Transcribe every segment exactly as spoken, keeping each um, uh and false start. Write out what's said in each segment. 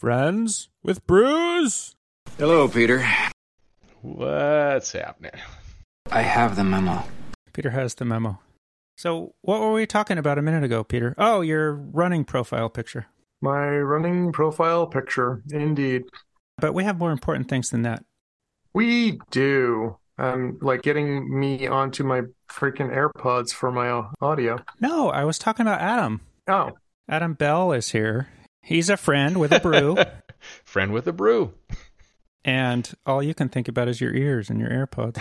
Friends with Bruce. Hello, Peter. What's happening? I have the memo. Peter has the memo. So what were we talking about a minute ago, Peter? Oh, your running profile picture. My running profile picture, indeed. But we have more important things than that. We do. Um, like getting me onto my freaking AirPods for my audio. No, I was talking about Adam. Oh. Adam Bell is here. He's a friend with a brew. Friend with a brew. And all you can think about is your ears and your AirPods.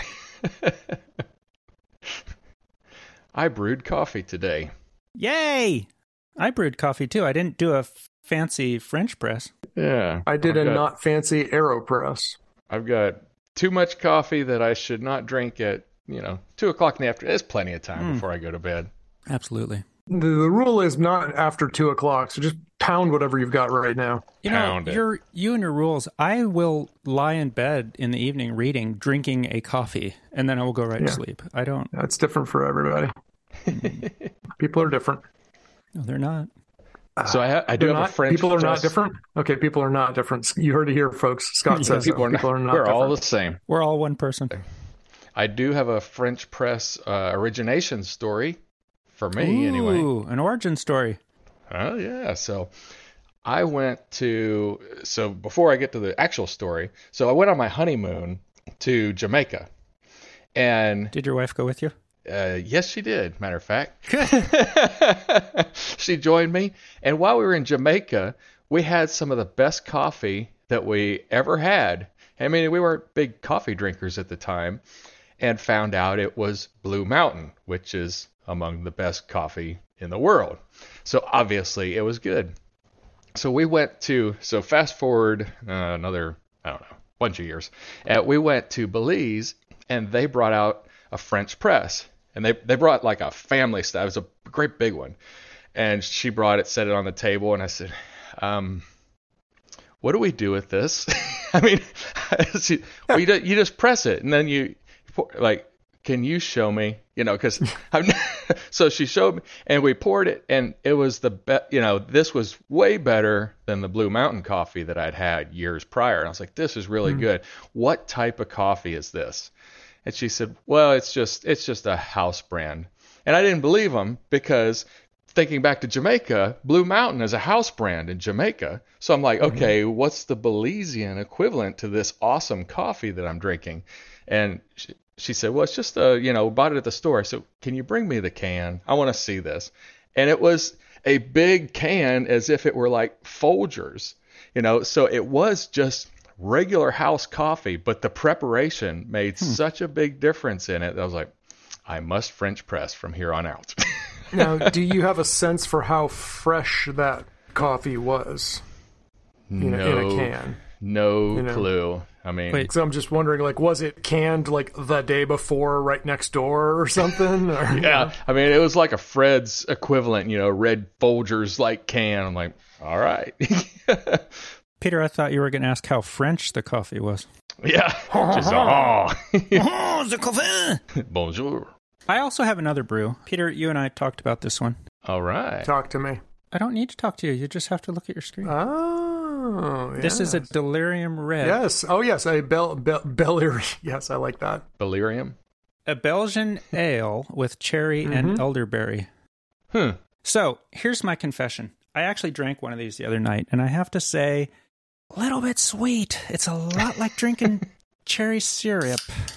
I brewed coffee today. Yay! I brewed coffee too. I didn't do a f- fancy French press. Yeah. I did I've a got, not fancy AeroPress. I've got too much coffee that I should not drink at, you know, two o'clock in the afternoon. There's plenty of time mm. before I go to bed. Absolutely. The, the rule is not after two o'clock, so just pound whatever you've got right now. You pound know, it. You're, you and your rules, I will lie in bed in the evening reading, drinking a coffee, and then I will go right yeah. to sleep. I don't... That's different for everybody. People are different. No, they're not. So I, ha- I do They're have not, a French People are press. not different? Okay, people are not different. You heard it here, folks. Scott yeah, says people, so. are not, people are not We're different. all the same. We're all one person. I do have a French press uh, origination story for me, Ooh, anyway. Ooh, an origin story. Oh, yeah. So I went to, so before I get to the actual story, so I went on my honeymoon to Jamaica. And did your wife go with you? Uh, yes, she did, matter of fact. She joined me. And while we were in Jamaica, we had some of the best coffee that we ever had. I mean, we weren't big coffee drinkers at the time, and found out it was Blue Mountain, which is among the best coffee in the world. So obviously it was good. So we went to, so fast forward uh, another, I don't know, bunch of years. Uh, we went to Belize, and they brought out a French press. And they, they brought like a family style. It was a great big one. And she brought it, set it on the table, and I said, um, what do we do with this? I mean, she, well, you, you just press it, and then you, like, can you show me? You know, because I'm so she showed me, and we poured it, and it was the best. You know, this was way better than the Blue Mountain coffee that I'd had years prior. And I was like, this is really mm. good. What type of coffee is this? And she said, well, it's just it's just a house brand. And I didn't believe them, because thinking back to Jamaica, Blue Mountain is a house brand in Jamaica. So I'm like, okay, mm-hmm. what's the Belizean equivalent to this awesome coffee that I'm drinking? And she, she said, well, it's just a, you know, bought it at the store. So can you bring me the can? I want to see this. And it was a big can, as if it were like Folgers, you know, so it was just regular house coffee, but the preparation made hmm. such a big difference in it. I was like, I must French press from here on out. Now, do you have a sense for how fresh that coffee was? You no, know, in a can. No you know? clue. I mean, Wait, so I'm just wondering, like, was it canned like the day before, right next door, or something? Or, yeah, you know? I mean, it was like a Fred's equivalent, you know, red Folgers like can. I'm like, all right. Peter, I thought you were going to ask how French the coffee was. Yeah. Just, oh. Oh, the coffee. Bonjour. I also have another brew. Peter, you and I talked about this one. All right. Talk to me. I don't need to talk to you. You just have to look at your screen. Oh, This yes. is a Delirium Red. Yes. Oh, yes. A Bel Bel Belirium. Yes, I like that. Belirium. A Belgian ale with cherry mm-hmm. and elderberry. Hmm. So, here's my confession. I actually drank one of these the other night, and I have to say, a little bit sweet. It's a lot like drinking cherry syrup.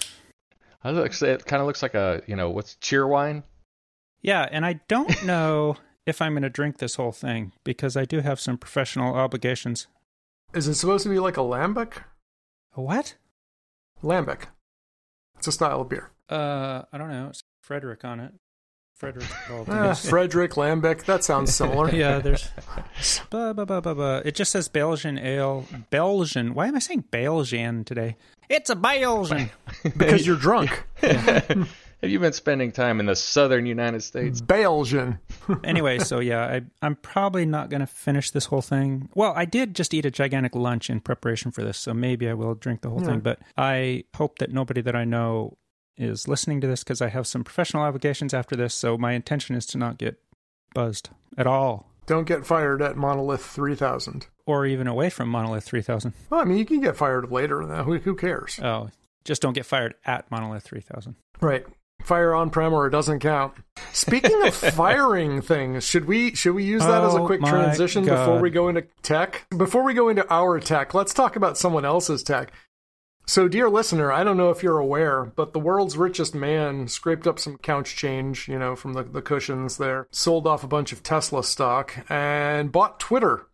I was like, say it kind of looks like a, you know, what's cheer wine? Yeah, and I don't know if I'm going to drink this whole thing, because I do have some professional obligations. Is it supposed to be like a lambic? A what? Lambic. It's a style of beer. Uh, I don't know. It's Frederick on it. Frederick. uh, Frederick, Lambic. That sounds similar. Yeah, there's... Blah, blah, blah, blah, blah. It just says Belgian ale. Belgian. Why am I saying Belgian today? It's a Belgian. Because you're drunk. Yeah. Have you been spending time in the southern United States? Belgian. Anyway, so yeah, I, I'm probably not going to finish this whole thing. Well, I did just eat a gigantic lunch in preparation for this, so maybe I will drink the whole yeah. thing. But I hope that nobody that I know is listening to this, because I have some professional obligations after this, so my intention is to not get buzzed at all. Don't get fired at Monolith three thousand. Or even away from Monolith three thousand. Well, I mean, you can get fired later than that. Who, who cares? Oh, just don't get fired at Monolith three thousand. Right. Fire on-prem or it doesn't count. Speaking of firing things, should we should we use that oh, as a quick transition God. before we go into tech? Before we go into our tech, let's talk about someone else's tech. So, dear listener, I don't know if you're aware, but the world's richest man scraped up some couch change, you know, from the, the cushions there, sold off a bunch of Tesla stock, and bought Twitter.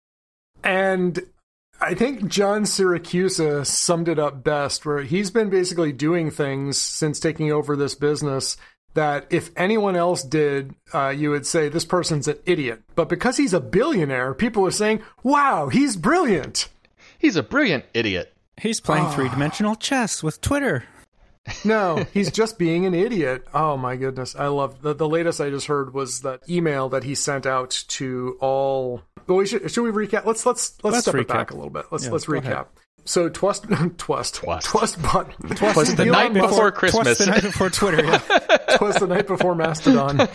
And I think John Siracusa summed it up best, where he's been basically doing things since taking over this business that if anyone else did, uh, you would say this person's an idiot. But because he's a billionaire, people are saying, wow, he's brilliant. He's a brilliant idiot. He's playing Oh. three-dimensional chess with Twitter. No, he's just being an idiot. Oh my goodness. I love the, the latest I just heard was that email that he sent out to all. Well, we should should we recap? Let's let's let's, Let's step it recap. back a little bit. Let's Yeah, let's go ahead. recap. So Twust Twust Twust. Twust bought Twas the night Elon Musk- before Twice Christmas. the night before Twitter, yeah. Twas the night before Mastodon.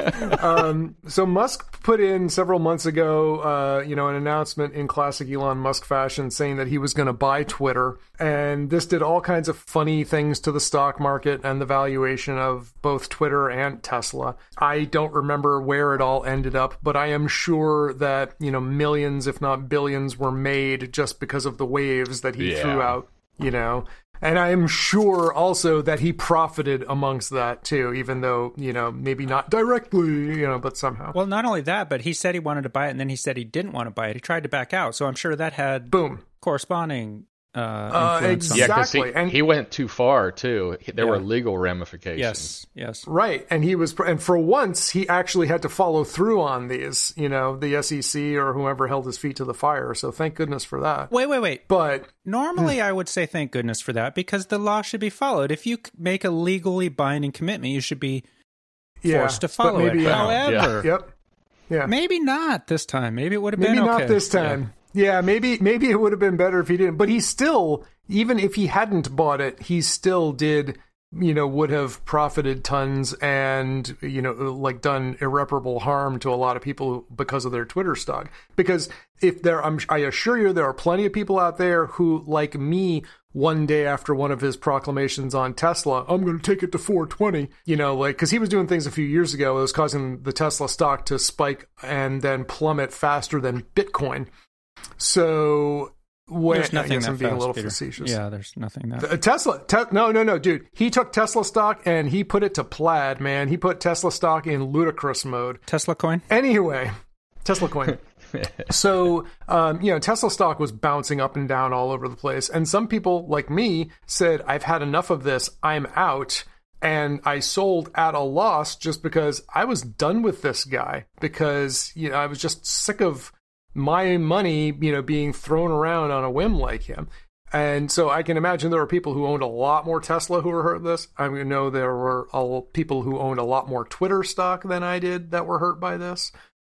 Um, so Musk put in several months ago, uh, you know, an announcement in classic Elon Musk fashion saying that he was going to buy Twitter. And this did all kinds of funny things to the stock market and the valuation of both Twitter and Tesla. I don't remember where it all ended up, but I am sure that, you know, millions, if not billions, were made just because of the waves that he Yeah. threw out, you know. And I am sure also that he profited amongst that too, even though, you know, maybe not directly, you know, but somehow. Well, not only that, but he said he wanted to buy it, and then he said he didn't want to buy it. He tried to back out, so I'm sure that had Boom. corresponding uh, Uh, influence on- Yeah, because he, Exactly, and- he went too far, too. There Yeah. were legal ramifications. Yes, yes. Right. And he was, and for once, he actually had to follow through on these, you know, the S E C or whoever held his feet to the fire. So thank goodness for that. Wait, wait, wait. But Normally, I would say thank goodness for that, because the law should be followed. If you c- make a legally binding commitment, you should be yeah. forced to but follow maybe, it. uh, However, Yep. Yeah. maybe not this time. Maybe it would have Maybe been not okay. this time. Yeah, maybe maybe it would have been better if he didn't. But he still, even if he hadn't bought it, he still did, you know, would have profited tons and, you know, like done irreparable harm to a lot of people because of their Twitter stock. Because if there, I'm, I assure you, there are plenty of people out there who, like me, one day after one of his proclamations on Tesla, I'm going to take it to four twenty, you know, like, because he was doing things a few years ago that was causing the Tesla stock to spike and then plummet faster than Bitcoin. So when There's nothing I guess that I'm being fast, a little Peter. facetious. Yeah, there's nothing that. Uh, Tesla, te- no, no, no, dude. He took Tesla stock and he put it to plaid, man. He put Tesla stock in ludicrous mode. Tesla coin? Anyway, Tesla coin. So, um, you know, Tesla stock was bouncing up and down all over the place. And some people, like me, said, I've had enough of this. I'm out. And I sold at a loss just because I was done with this guy. Because, you know, I was just sick of my money, you know, being thrown around on a whim like him. And so I can imagine there are people who owned a lot more Tesla who were hurt by this. I know there were all people who owned a lot more Twitter stock than I did that were hurt by this.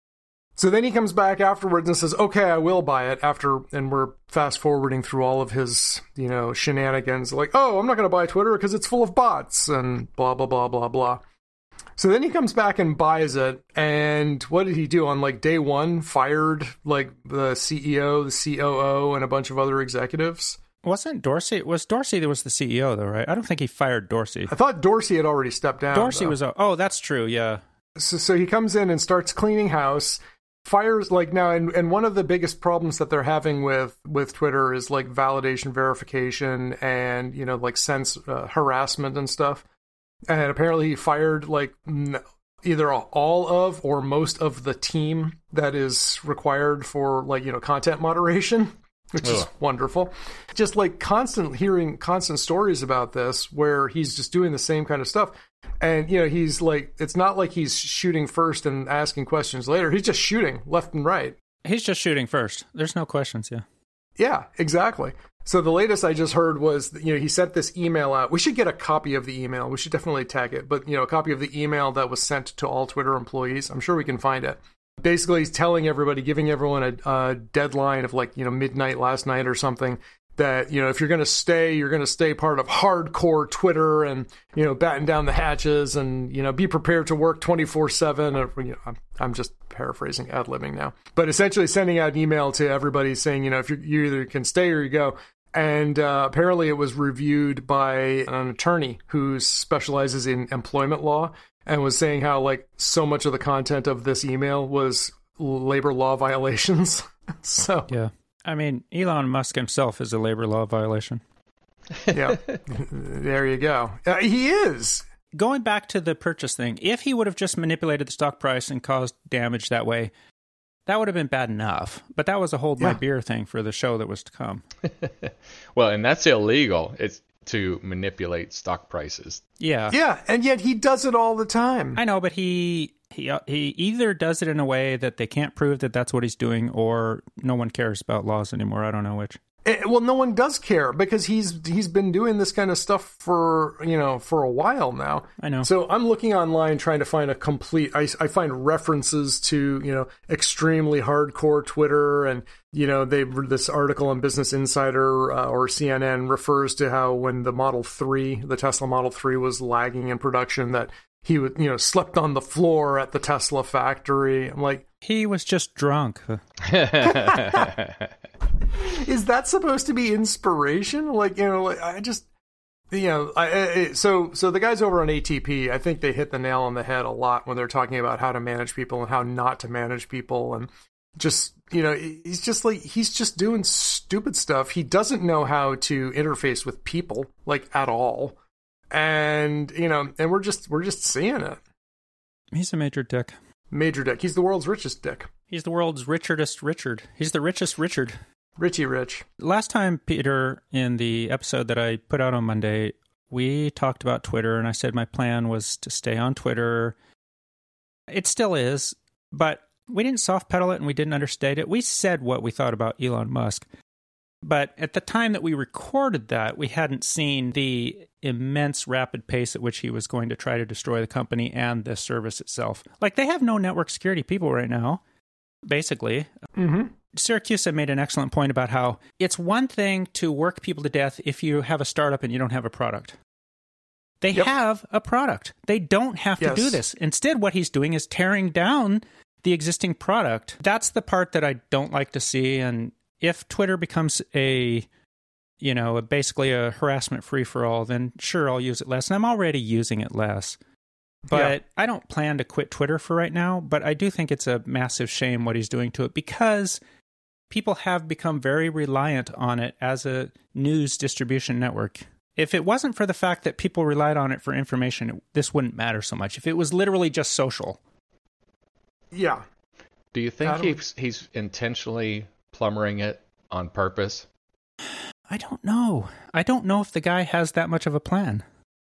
So then he comes back afterwards and says, okay, I will buy it after, and we're fast forwarding through all of his, you know, shenanigans. Like, oh, I'm not going to buy Twitter because it's full of bots and blah, blah, blah, blah, blah. So then he comes back and buys it. And what did he do on like day one? Fired like the C E O, the C O O, and a bunch of other executives. Wasn't Dorsey? Was Dorsey that was the C E O, though, right? I don't think he fired Dorsey. I thought Dorsey had already stepped down. Dorsey though. was. A, oh, that's true. Yeah. So, so he comes in and starts cleaning house. Fires like now, and, and one of the biggest problems that they're having with, with Twitter is like validation verification and, you know, like sense uh, harassment and stuff. And apparently he fired like n- either all of or most of the team that is required for like, you know, content moderation, which is Ugh. wonderful. Just like constant hearing constant stories about this where he's just doing the same kind of stuff. And, you know, he's like, it's not like he's shooting first and asking questions later. He's just shooting left and right. He's just shooting first. There's no questions, yeah. Yeah, exactly. So the latest I just heard was, you know, he sent this email out. We should get a copy of the email. We should definitely tag it. But, you know, a copy of the email that was sent to all Twitter employees. I'm sure we can find it. Basically, he's telling everybody, giving everyone a, a deadline of like, you know, midnight last night or something, that, you know, if you're going to stay, you're going to stay part of hardcore Twitter and, you know, batten down the hatches and, you know, be prepared to work twenty-four seven. Or, you know, I'm, I'm just paraphrasing, ad-libbing now. But essentially sending out an email to everybody saying, you know, if you you either can stay or you go. And uh, apparently it was reviewed by an attorney who specializes in employment law and was saying how, like, so much of the content of this email was labor law violations. So yeah. I mean, Elon Musk himself is a labor law violation. Yeah, there you go. Uh, he is. Going back to the purchase thing, if he would have just manipulated the stock price and caused damage that way, that would have been bad enough. But that was a hold my Yeah. beer thing for the show that was to come. Well, and that's illegal. It's to manipulate stock prices. Yeah. Yeah, and yet he does it all the time. I know, but he he uh, he either does it in a way that they can't prove that that's what he's doing, or no one cares about laws anymore. I don't know which. Eh, well, no one does care because he's he's been doing this kind of stuff for, you know, for a while now. I know. So I'm looking online trying to find a complete. I, I find references to, you know, extremely hardcore Twitter, and, you know, they this article on Business Insider uh, or C N N refers to how when the Model three, the Tesla Model three, was lagging in production, that he would, you know, slept on the floor at the Tesla factory. I'm like, He was just drunk. is that supposed to be inspiration? Like, you know, like, I just, you know, I, I, so so the guys over on A T P, I think they hit the nail on the head a lot when they're talking about how to manage people and how not to manage people, and just, you know, he's just like, he's just doing stupid stuff. He doesn't know how to interface with people, like, at all. And, you know, and we're just we're just seeing it. He's a major dick. Major dick. He's the world's richest dick. He's the world's richardest Richard. He's the richest Richard. Richie Rich. Last time, Peter, in the episode that I put out on Monday, we talked about Twitter, and I said my plan was to stay on Twitter. It still is, but we didn't soft pedal it and we didn't understate it. We said what we thought about Elon Musk. But at the time that we recorded that, we hadn't seen the immense rapid pace at which he was going to try to destroy the company and the service itself. Like, they have no network security people right now, basically. Mm-hmm. Syracuse made an excellent point about how it's one thing to work people to death if you have a startup and you don't have a product. They Yep. have a product. They don't have to Yes. do this. Instead, what he's doing is tearing down the existing product. That's the part that I don't like to see. And if Twitter becomes a, you know, a, basically a harassment free-for-all, then sure, I'll use it less. And I'm already using it less. But Yeah. I don't plan to quit Twitter for right now. But I do think it's a massive shame what he's doing to it, because people have become very reliant on it as a news distribution network. If it wasn't for the fact that people relied on it for information, it, this wouldn't matter so much. If it was literally just social. Yeah. Do you think Adam? he's he's intentionally plumbering it on purpose? I don't know. I don't know if the guy has that much of a plan.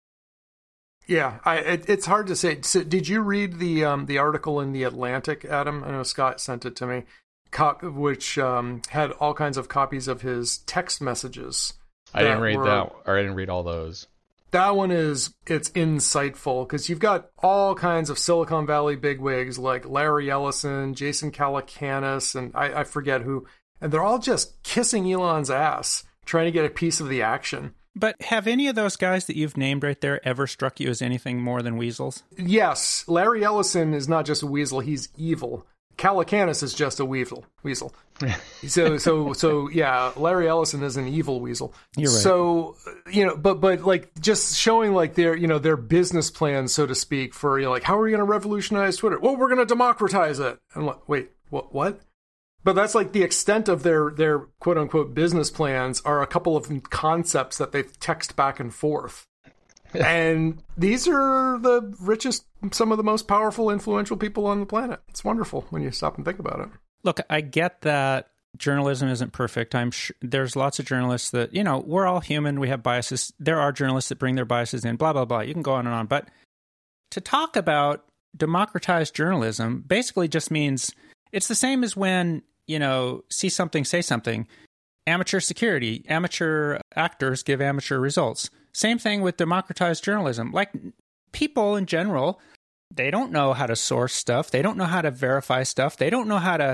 Yeah, I, it, it's hard to say. So did you read the um, the article in The Atlantic, Adam? I know Scott sent it to me, co- which um, had all kinds of copies of his text messages. I didn't that read were- that, or I didn't read all those. That one is, it's insightful, because you've got all kinds of Silicon Valley bigwigs like Larry Ellison, Jason Calacanis, and I, I forget who, and they're all just kissing Elon's ass, trying to get a piece of the action. But have any of those guys that you've named right there ever struck you as anything more than weasels? Yes, Larry Ellison is not just a weasel, he's evil. Calacanis is just a weasel. Weasel. So, so, so, yeah, Larry Ellison is an evil weasel. You're right. So, you know, but, but like, just showing like their, you know, their business plan, so to speak, for, you know, like, how are we going to revolutionize Twitter? Well, we're going to democratize it. And I'm like, wait, what, what? But that's like the extent of their, their quote unquote business plans are a couple of concepts that they text back and forth. And these are the richest, some of the most powerful, influential people on the planet. It's wonderful when you stop and think about it. Look, I get that journalism isn't perfect. I'm sure there's lots of journalists that, you know, we're all human. We have biases. There are journalists that bring their biases in, blah, blah, blah. You can go on and on. But to talk about democratized journalism basically just means it's the same as when, you know, see something, say something. Amateur security, amateur actors give amateur results. Same thing with democratized journalism. Like, people in general, they don't know how to source stuff. They don't know how to verify stuff. They don't know how to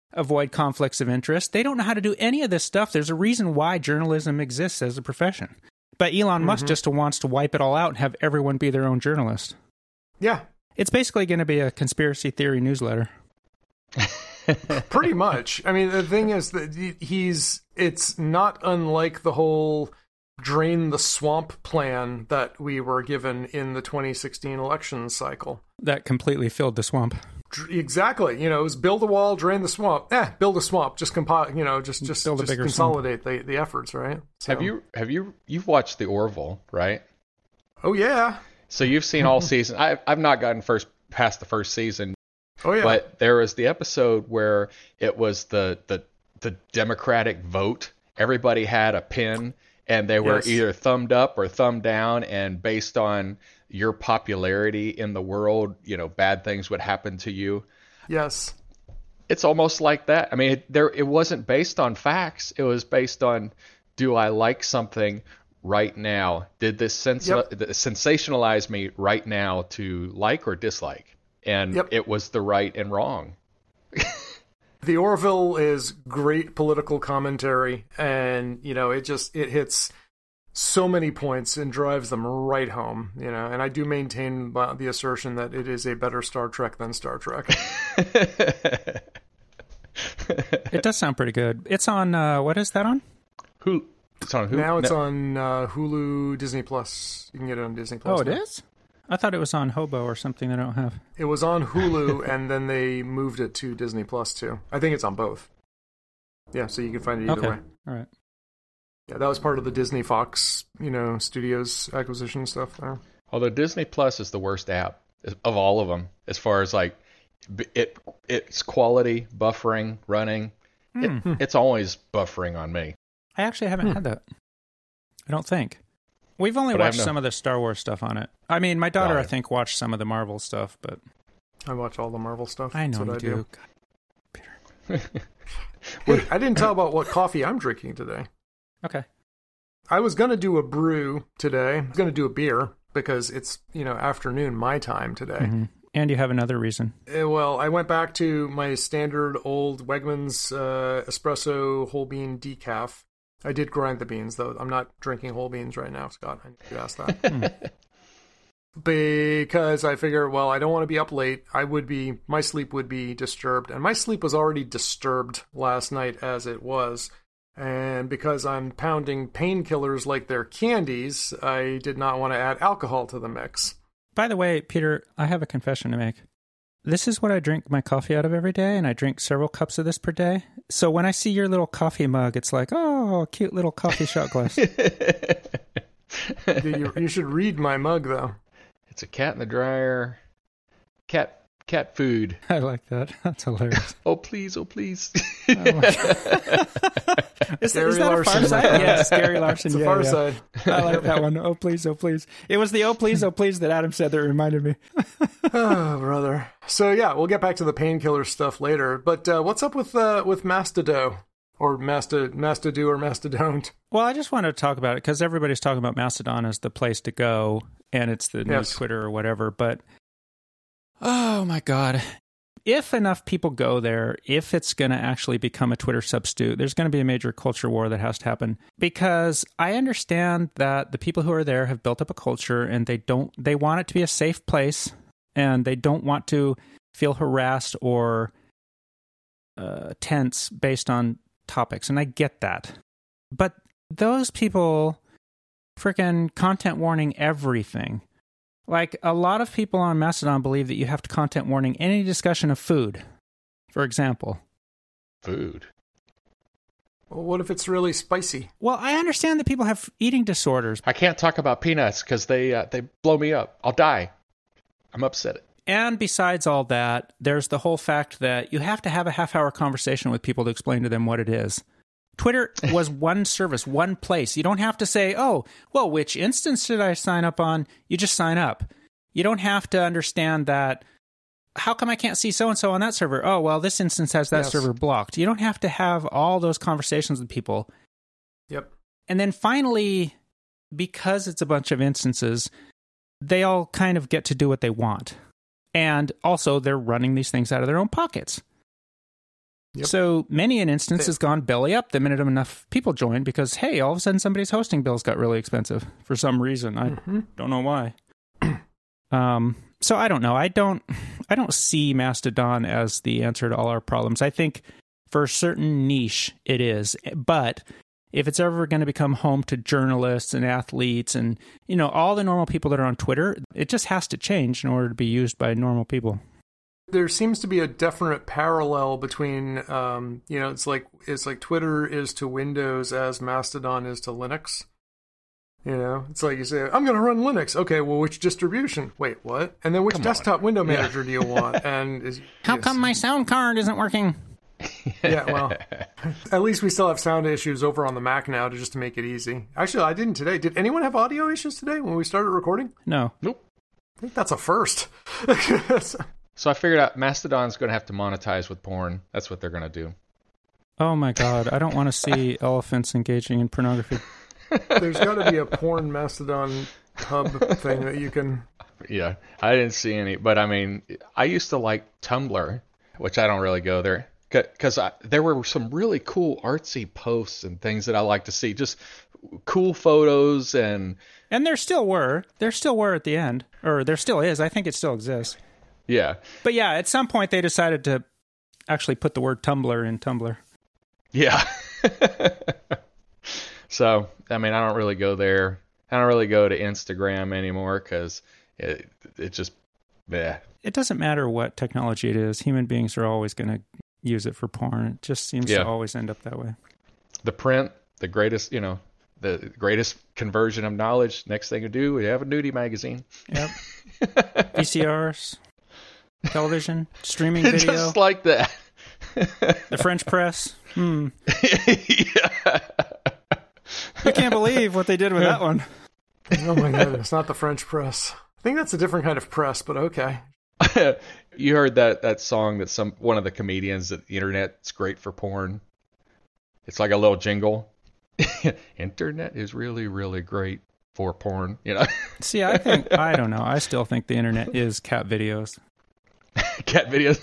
avoid conflicts of interest. They don't know how to do any of this stuff. There's a reason why journalism exists as a profession. But Elon mm-hmm. Musk just wants to wipe it all out and have everyone be their own journalist. Yeah. It's basically going to be a conspiracy theory newsletter. Pretty much. I mean, the thing is that he's, it's not unlike the whole drain the swamp plan that we were given in the twenty sixteen election cycle. That completely filled the swamp. Exactly. You know, it was build a wall, drain the swamp. Eh, build a swamp. Just compile, you know, just, just, build just a bigger consolidate the, the efforts, right? So. Have you, have you, you've watched The Orville, right? Oh, yeah. So you've seen all season. I, I've not gotten first past the first season. Oh, yeah. But there was the episode where it was the, the, the Democratic vote. Everybody had a pin, and they were yes. either thumbed up or thumbed down, and based on your popularity in the world, you know, bad things would happen to you. Yes. It's almost like that. I mean, it, there it wasn't based on facts. It was based on, do I like something right now? Did this sens- yep. sensationalize me right now to like or dislike? And yep. it was the right and wrong. The Orville is great political commentary, and, you know, it just, it hits so many points and drives them right home, you know, and I do maintain the assertion that it is a better Star Trek than Star Trek. It does sound pretty good. It's on, uh, what is that on? Hulu. It's on Hulu. Now it's no. on uh, Hulu, Disney Plus. You can get it on Disney Plus. Oh, it now. is? I thought it was on Hobo or something that I don't have. It was on Hulu, and then they moved it to Disney Plus, too. I think it's on both. Yeah, so you can find it either okay. way. All right. Yeah, that was part of the Disney Fox, you know, Studios acquisition stuff there. Although Disney Plus is the worst app of all of them, as far as like it, it's quality, buffering, running. Mm. It, it's always buffering on me. I actually haven't Hmm. had that. I don't think. We've only But I watched have no- some of the Star Wars stuff on it. I mean, my daughter, Got I it. think, watched some of the Marvel stuff, but I watch all the Marvel stuff. I know That's you what do. I do. Hey, I didn't tell about what coffee I'm drinking today. Okay. I was going to do a brew today. I was going to do a beer because it's, you know, afternoon my time today. Mm-hmm. And you have another reason. Uh, Well, I went back to my standard old Wegmans uh, espresso whole bean decaf. I did grind the beans, though. I'm not drinking whole beans right now, Scott. I need you to ask that. Because I figure, well, I don't want to be up late. I would be, my sleep would be disturbed. And my sleep was already disturbed last night as it was. And because I'm pounding painkillers like they're candies, I did not want to add alcohol to the mix. By the way, Peter, I have a confession to make. This is what I drink my coffee out of every day, and I drink several cups of this per day. So when I see your little coffee mug, it's like, oh, cute little coffee shot glass. you, you should read my mug, though. It's a cat in the dryer. Cat cat food. I like that. That's hilarious. Oh, please. Oh, please. Oh my God. Is, Gary is that Larson. a Far Side? Yes, Gary Larson. It's a yeah, Far yeah. Side. I like that one. Oh, please, oh, please. It was the oh, please, oh, please that Adam said that reminded me. Oh, brother. So, yeah, we'll get back to the painkiller stuff later. But uh, what's up with uh, with Mastido? Or Masta, Mastido or Mastodont? Well, I just wanted to talk about it because everybody's talking about Mastodon as the place to go, and it's the new Yes. Twitter or whatever. But, oh my God. If enough people go there, if it's going to actually become a Twitter substitute, there's going to be a major culture war that has to happen. Because I understand that the people who are there have built up a culture and they don't, they want it to be a safe place and they don't want to feel harassed or uh, tense based on topics. And I get that. But those people freaking content warning everything. Like, a lot of people on Mastodon believe that you have to content warning any discussion of food, for example. Food. Well, what if it's really spicy? Well, I understand that people have eating disorders. I can't talk about peanuts because they uh, they blow me up. I'll die. I'm upset. And besides all that, there's the whole fact that you have to have a half-hour conversation with people to explain to them what it is. Twitter was one service, one place. You don't have to say, oh, well, which instance did I sign up on? You just sign up. You don't have to understand that, how come I can't see so-and-so on that server? Oh, well, this instance has that Yes. server blocked. You don't have to have all those conversations with people. Yep. And then finally, because it's a bunch of instances, they all kind of get to do what they want. And also, they're running these things out of their own pockets. Yep. So many an instance has gone belly up the minute enough people join because, hey, all of a sudden somebody's hosting bills got really expensive for some reason. I mm-hmm. don't know why. um, so I don't know. I don't, I don't see Mastodon as the answer to all our problems. I think for a certain niche it is, but if it's ever going to become home to journalists and athletes and, you know, all the normal people that are on Twitter, it just has to change in order to be used by normal people. There seems to be a definite parallel between, um, you know, it's like it's like Twitter is to Windows as Mastodon is to Linux. You know, it's like you say, I'm going to run Linux. Okay, well, which distribution? Wait, what? And then which Come desktop on. window manager Yeah. do you want? And is, How yes. come my sound card isn't working? Yeah, well, at least we still have sound issues over on the Mac now to just to make it easy. Actually, I didn't today. Did anyone have audio issues today when we started recording? No. Nope. I think that's a first. So I figured out Mastodon's going to have to monetize with porn. That's what they're going to do. Oh my God, I don't want to see elephants engaging in pornography. There's got to be a porn Mastodon hub thing that you can... Yeah, I didn't see any. But I mean, I used to like Tumblr, which I don't really go there. Because there were some really cool artsy posts and things that I like to see. Just cool photos and... And there still were. There still were at the end. Or there still is. I think it still exists. Yeah. But yeah, at some point they decided to actually put the word Tumblr in Tumblr. Yeah. So, I mean, I don't really go there. I don't really go to Instagram anymore because it, it just... Bleh. It doesn't matter what technology it is. Human beings are always going to use it for porn. It just seems Yeah. to always end up that way. The print, the greatest, you know, the greatest conversion of knowledge. Next thing you do, we have a nudie magazine. Yep. V C Rs, television, streaming video. Just like that. The French press. Hmm. Yeah. You can't believe what they did with that one. Oh my goodness, not the French press. I think that's a different kind of press, but okay. You heard that, that song that some one of the comedians that the internet's great for porn. It's like a little jingle. Internet is really, really great for porn, you know. See, I think I don't know. I still think the internet is cat videos. Cat videos.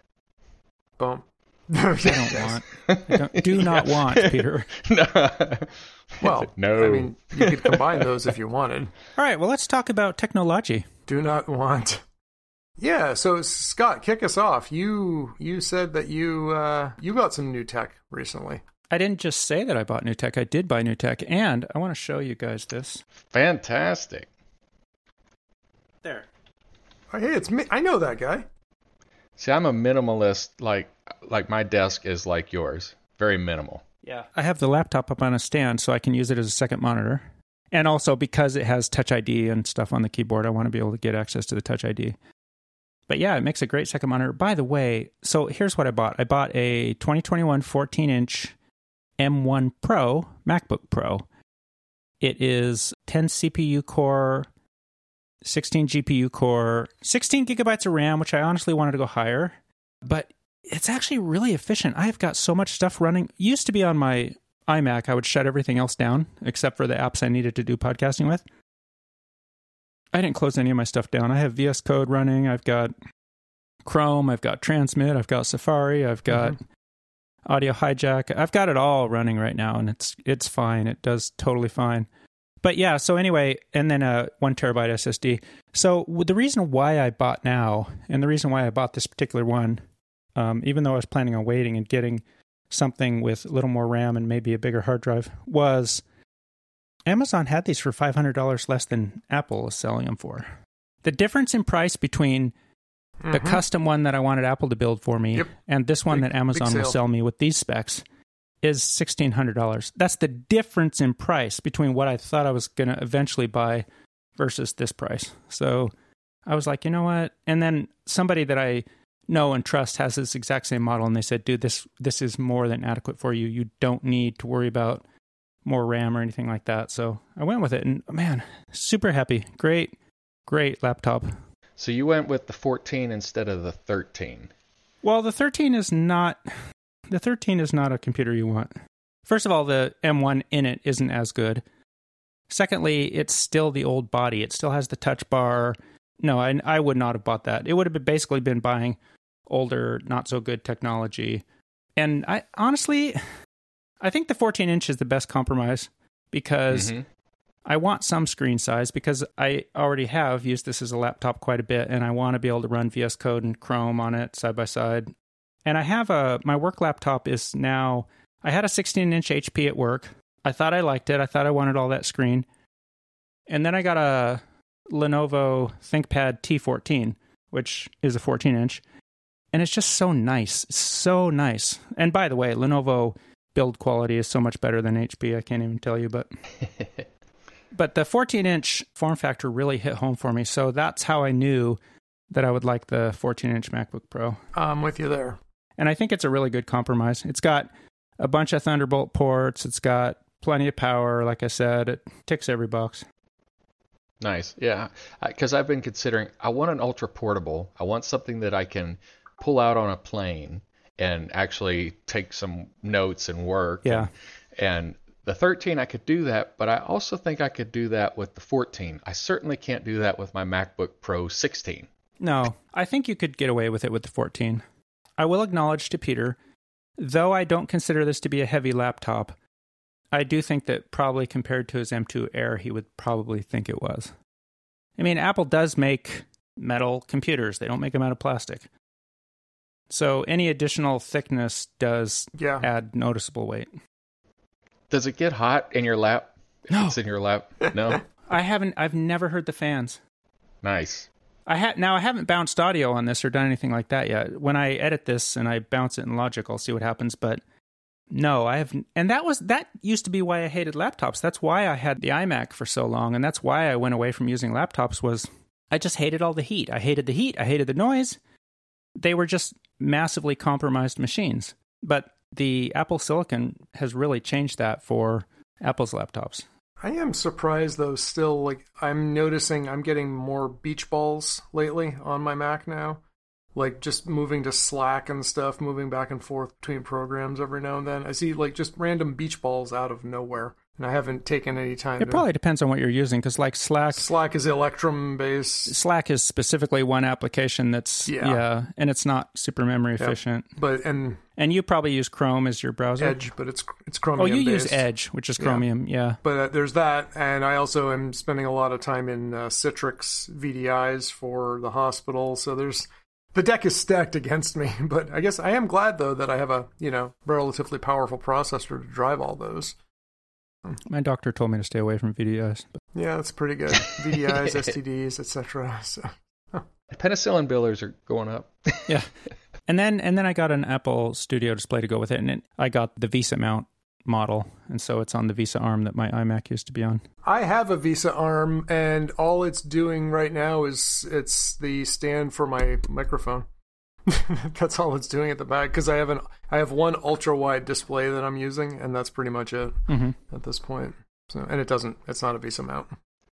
Boom. I don't want. I don't, do not want, Peter. No. Well, no. I mean, you could combine those if you wanted. All right, well, let's talk about technology. Do not want. Yeah, so Scott, kick us off. You you said that you uh, you got some new tech recently. I didn't just say that I bought new tech. I did buy new tech, and I want to show you guys this. Fantastic. There. Oh, hey, it's me. I know that guy. See, I'm a minimalist. Like, like my desk is like yours. Very minimal. Yeah. I have the laptop up on a stand, so I can use it as a second monitor. And also, because it has Touch I D and stuff on the keyboard, I want to be able to get access to the Touch I D. But yeah, it makes a great second monitor. By the way, so here's what I bought. I bought a twenty twenty-one fourteen-inch M one Pro, MacBook Pro. It is ten C P U core, sixteen G P U core, sixteen gigabytes of RAM, which I honestly wanted to go higher. But it's actually really efficient. I've got so much stuff running. Used to be on my iMac, I would shut everything else down, except for the apps I needed to do podcasting with. I didn't close any of my stuff down. I have V S Code running. I've got Chrome. I've got Transmit. I've got Safari. I've got mm-hmm. Audio Hijack. I've got it all running right now, and it's it's fine. It does totally fine. But yeah, so anyway, and then a one terabyte S S D. So the reason why I bought now, and the reason why I bought this particular one, um, even though I was planning on waiting and getting something with a little more RAM and maybe a bigger hard drive, was Amazon had these for five hundred dollars less than Apple is selling them for. The difference in price between mm-hmm. the custom one that I wanted Apple to build for me yep. and this one big, that Amazon will sell me with these specs is sixteen hundred dollars. That's the difference in price between what I thought I was going to eventually buy versus this price. So I was like, you know what? And then somebody that I know and trust has this exact same model, and they said, dude, this this is more than adequate for you. You don't need to worry about more RAM or anything like that. So I went with it, and man, super happy. Great, great laptop. So you went with the fourteen instead of the thirteen. Well, the thirteen is not the thirteen is not a computer you want. First of all, the M one in it isn't as good. Secondly, it's still the old body. It still has the touch bar. No, I, I would not have bought that. It would have been basically been buying older, not so good technology And I honestly, I think the fourteen inch is the best compromise because mm-hmm. I want some screen size because I already have used this as a laptop quite a bit, and I want to be able to run V S Code and Chrome on it side by side. And I have a, my work laptop is now, I had a sixteen inch H P at work. I thought I liked it. I thought I wanted all that screen. And then I got a Lenovo ThinkPad T fourteen, which is a fourteen inch. And it's just so nice. So nice. And by the way, Lenovo build quality is so much better than H P. I can't even tell you, but... But the fourteen inch form factor really hit home for me. So that's how I knew that I would like the fourteen inch MacBook Pro. I'm with you there. And I think it's a really good compromise. It's got a bunch of Thunderbolt ports. It's got plenty of power. Like I said, it ticks every box. Nice. Yeah. Because I've been considering, I want an ultra portable. I want something that I can pull out on a plane and actually take some notes and work. Yeah. And, and the thirteen, I could do that, but I also think I could do that with the fourteen. I certainly can't do that with my MacBook Pro sixteen. No, I think you could get away with it with the fourteen. I will acknowledge to Peter, though I don't consider this to be a heavy laptop, I do think that probably compared to his M two Air, he would probably think it was. I mean, Apple does make metal computers. They don't make them out of plastic. So any additional thickness does yeah. add noticeable weight. Does it get hot in your lap? If no. It's in your lap? No? I haven't, I've never heard the fans. Nice. I ha- Now, I haven't bounced audio on this or done anything like that yet. When I edit this and I bounce it in Logic, I'll see what happens. But no, I have... And that was that used to be why I hated laptops. That's why I had the iMac for so long. And that's why I went away from using laptops was I just hated all the heat. I hated the heat. I hated the noise. They were just massively compromised machines. But the Apple Silicon has really changed that for Apple's laptops. I am surprised, though, still, like, I'm noticing I'm getting more beach balls lately on my Mac now. Like, just moving to Slack and stuff, moving back and forth between programs every now and then. I see, like, just random beach balls out of nowhere. And I haven't taken any time It to... probably depends on what you're using, because, like, Slack... Slack is Electrum-based. Slack is specifically one application that's... Yeah. yeah and it's not super memory efficient. Yep. But, and... And you probably use Chrome as your browser? Edge, but it's it's Chromium Oh, you based. use Edge, which is Chromium, yeah. yeah. But uh, there's that, and I also am spending a lot of time in uh, Citrix V D Is for the hospital, so there's... The deck is stacked against me, but I guess I am glad, though, that I have a, you know, relatively powerful processor to drive all those. My doctor told me to stay away from V D Is. But... Yeah, that's pretty good. V D Is, S T Ds, et cetera. So. Penicillin billers are going up. Yeah. And then and then I got an Apple Studio display to go with it, and it, I got the Visa mount model, and so it's on the Visa arm that my iMac used to be on. I have a Visa arm, and all it's doing right now is it's the stand for my microphone. That's all it's doing at the back, because I have an I have one ultra wide display that I'm using, and that's pretty much it mm-hmm. at this point. So, and it doesn't. It's not a Visa mount.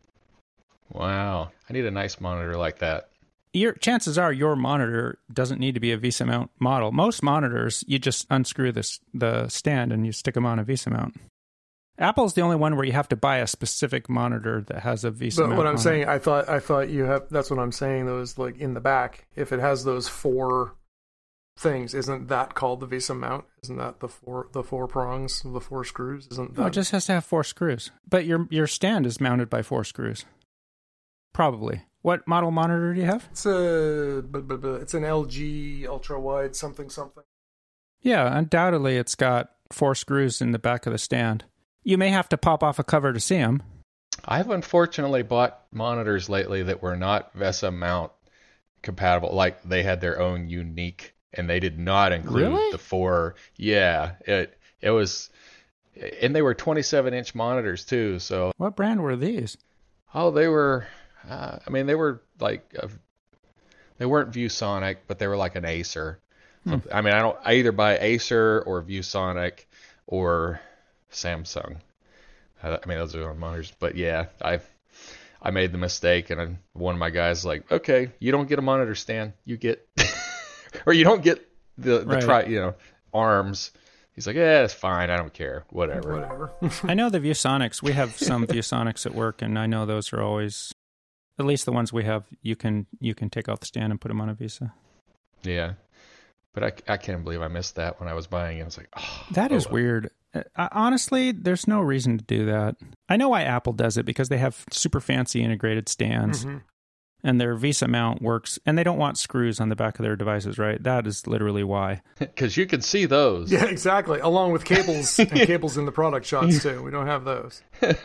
Wow, I need a nice monitor like that. Your chances are your monitor doesn't need to be a Visa mount model. Most monitors, you just unscrew this the stand and you stick them on a Visa mount. Apple's the only one where you have to buy a specific monitor that has a Visa but mount. But what I'm on saying, it. I thought I thought you have. That's what I'm saying. Those like in the back, if it has those four things, isn't that called the Visa mount? Isn't that the four the four prongs, the four screws? Isn't that? No, it just has to have four screws. But your your stand is mounted by four screws. Probably. What model monitor do you have? It's a, it's an L G ultra wide something something. Yeah, undoubtedly it's got four screws in the back of the stand. You may have to pop off a cover to see them. I've unfortunately bought monitors lately that were not Visa mount compatible. Like they had their own unique, and they did not include really? the four. Yeah, it it was, and they were twenty-seven inch monitors too. So what brand were these? Oh, they were. Uh, I mean, they were like, a, they weren't ViewSonic, but they were like an Acer. Hmm. I mean, I don't. I either buy Acer or ViewSonic or Samsung. I, I mean, those are on monitors. But yeah, I I made the mistake, and I, one of my guys like, okay, you don't get a monitor stand, you get, or you don't get the the right. tri, you know, arms. He's like, yeah, it's fine. I don't care. Whatever. Whatever. I know the ViewSonics. We have some ViewSonics at work, and I know those are always. At least the ones we have, you can you can take off the stand and put them on a Visa. Yeah, But I, I can't believe I missed that when I was buying it. I was like, oh. That is oh, well. weird. Uh, honestly, there's no reason to do that. I know why Apple does it, because they have super fancy integrated stands. Mm-hmm. And their Visa mount works, and they don't want screws on the back of their devices, right? That is literally why. Because you can see those. Yeah, exactly. Along with cables and cables in the product shots, too. We don't have those.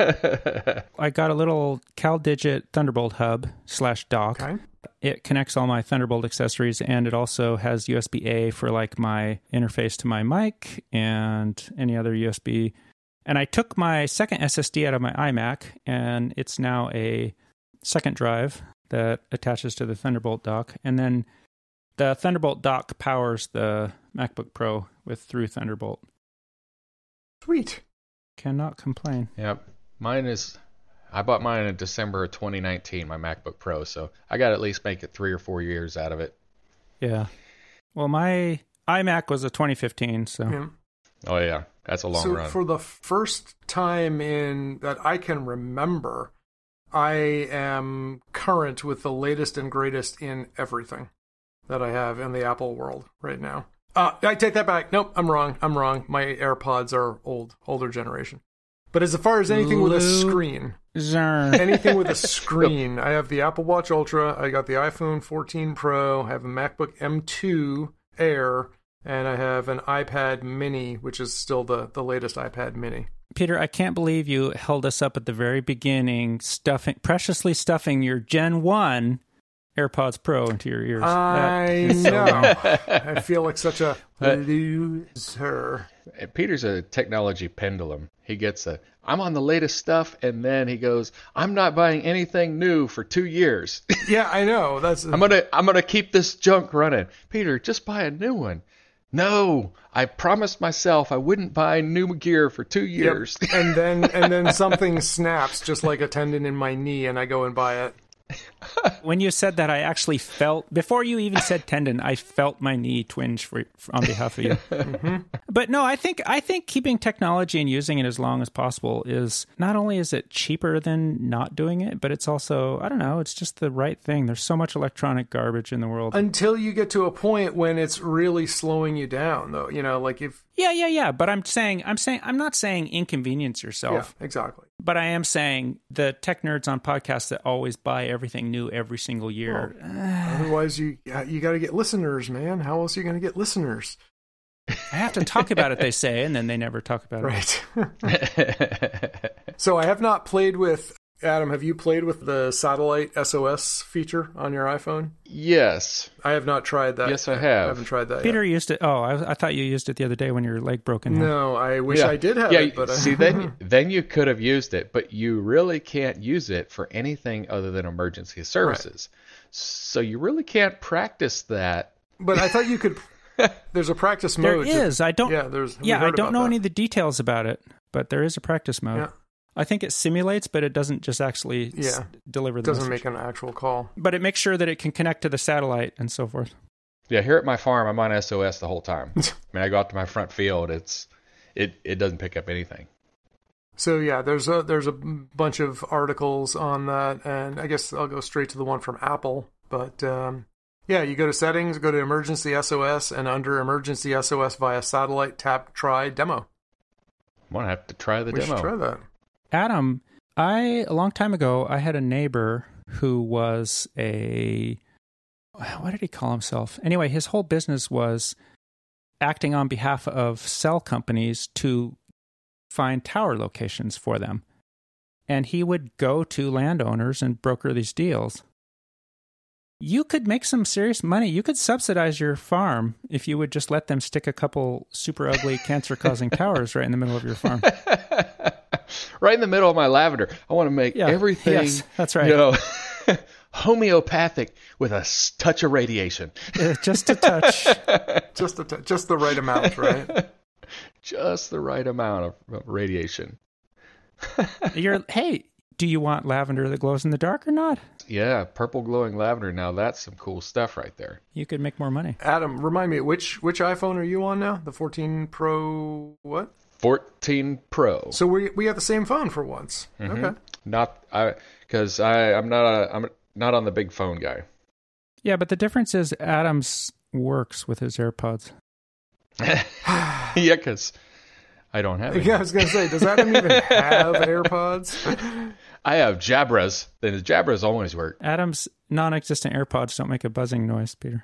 I got a little CalDigit Thunderbolt hub slash dock. Okay. It connects all my Thunderbolt accessories, and it also has U S B A for like my interface to my mic and any other U S B. And I took my second S S D out of my iMac, and it's now a second drive that attaches to the Thunderbolt dock, and then the Thunderbolt dock powers the MacBook Pro with through Thunderbolt. Sweet. Cannot complain. Yep. Mine is, I bought mine in December of twenty nineteen, my MacBook Pro, so I got to at least make it three or four years out of it. Yeah. Well, my iMac was a twenty fifteen, so. Yeah. Oh, yeah. That's a long so run. For the first time in that I can remember, I am current with the latest and greatest in everything that I have in the Apple world right now. Uh, I take that back. Nope, I'm wrong. I'm wrong. My AirPods are old, older generation. But as far as anything with a screen, anything with a screen, I have the Apple Watch Ultra, I got the iPhone fourteen Pro, I have a MacBook M two Air, and I have an iPad Mini, which is still the, the latest iPad Mini. Peter, I can't believe you held us up at the very beginning, stuffing, preciously stuffing your Gen one AirPods Pro into your ears. I so know. I feel like such a loser. Peter's a technology pendulum. He gets a, I'm on the latest stuff, and then he goes, I'm not buying anything new for two years. Yeah, I know. That's. I'm gonna, I'm gonna keep this junk running. Peter, just buy a new one. No, I promised myself I wouldn't buy new gear for two years. Yep. And then and then something snaps just like a tendon in my knee, and I go and buy it. When you said that, I actually felt, before you even said tendon, I felt my knee twinge for, for on behalf of you. Mm-hmm. But no, I think I think keeping technology and using it as long as possible is, not only is it cheaper than not doing it, but it's also, I don't know, it's just the right thing. There's so much electronic garbage in the world. Until you get to a point when it's really slowing you down, though. You know, like if... Yeah, yeah, yeah. But I'm saying, I'm saying, I'm not saying inconvenience yourself. Yeah, exactly. But I am saying the tech nerds on podcasts that always buy everything new every single year. Well, uh, otherwise, you you got to get listeners, man. How else are you going to get listeners? I have to talk about it, they say, and then they never talk about it. Right. So I have not played with, Adam, have you played with the satellite S O S feature on your iPhone? Yes. I have not tried that. Yes, I have. I haven't tried that Peter yet. used it. Oh, I, I thought you used it the other day when your leg broke in half. No, I wish yeah. I did have yeah, it. But see, then, then you could have used it, but you really can't use it for anything other than emergency services. Right. So you really can't practice that. But I thought you could... There's a practice mode. There is. To, I don't. Yeah, there's. Yeah, I don't know that. any of the details about it, but there is a practice mode. Yeah. I think it simulates, but it doesn't just actually yeah. s- deliver the It doesn't message. make an actual call. But it makes sure that it can connect to the satellite and so forth. Yeah, here at my farm, I'm on S O S the whole time. I mean, I go out to my front field. It's it it doesn't pick up anything. So yeah, there's a there's a bunch of articles on that, and I guess I'll go straight to the one from Apple. But um, yeah, you go to settings, go to emergency S O S, and under emergency S O S via satellite, tap try demo. I'm gonna have to try the we demo. We should try that. Adam, I a long time ago, I had a neighbor who was a, what did he call himself? Anyway, his whole business was acting on behalf of cell companies to find tower locations for them. And he would go to landowners and broker these deals. You could make some serious money. You could subsidize your farm if you would just let them stick a couple super ugly cancer-causing towers right in the middle of your farm. Right in the middle of my lavender. I want to make yeah, everything, yes, that's right. You know, homeopathic with a touch of radiation. Uh, just a touch. just a t- just the right amount, right? Just the right amount of, of radiation. You're hey, do you want lavender that glows in the dark or not? Yeah, purple glowing lavender. Now that's some cool stuff right there. You could make more money. Adam, remind me, which which iPhone are you on now? The fourteen Pro what? fourteen Pro. So we we have the same phone for once. Mm-hmm. Okay. Not I because I I'm not a I'm not on the big phone guy. Yeah, but the difference is Adam's works with his AirPods. Yeah, because I don't have any. Yeah, I was going to say, does Adam even have AirPods? I have Jabras. Then the Jabras always work. Adam's non-existent AirPods don't make a buzzing noise, Peter.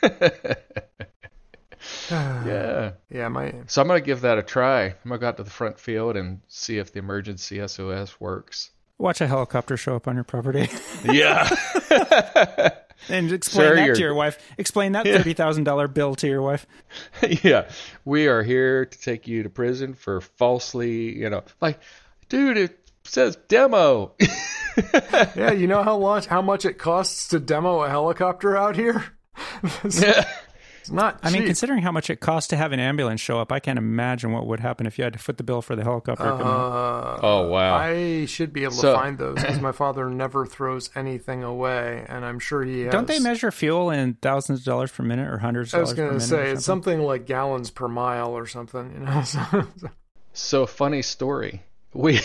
Yeah. Yeah, my... So I'm going to give that a try. I'm going to go out to the front field and see if the emergency S O S works. Watch a helicopter show up on your property. Yeah. And explain Sir, that you're- to your wife. Explain that thirty thousand dollars bill to your wife. Yeah. We are here to take you to prison for falsely, you know, like, dude, it says demo. Yeah, you know how much, how much it costs to demo a helicopter out here? It's, Yeah. it's not cheap. I mean, considering how much it costs to have an ambulance show up, I can't imagine what would happen if you had to foot the bill for the helicopter. coming in. Uh, Oh, wow. I should be able So- to find those because my father never throws anything away, and I'm sure he has. Don't they measure fuel in thousands of dollars per minute or hundreds of I was dollars per going to minute? or say it's something? something like gallons per mile or something, you know. So- So funny story. We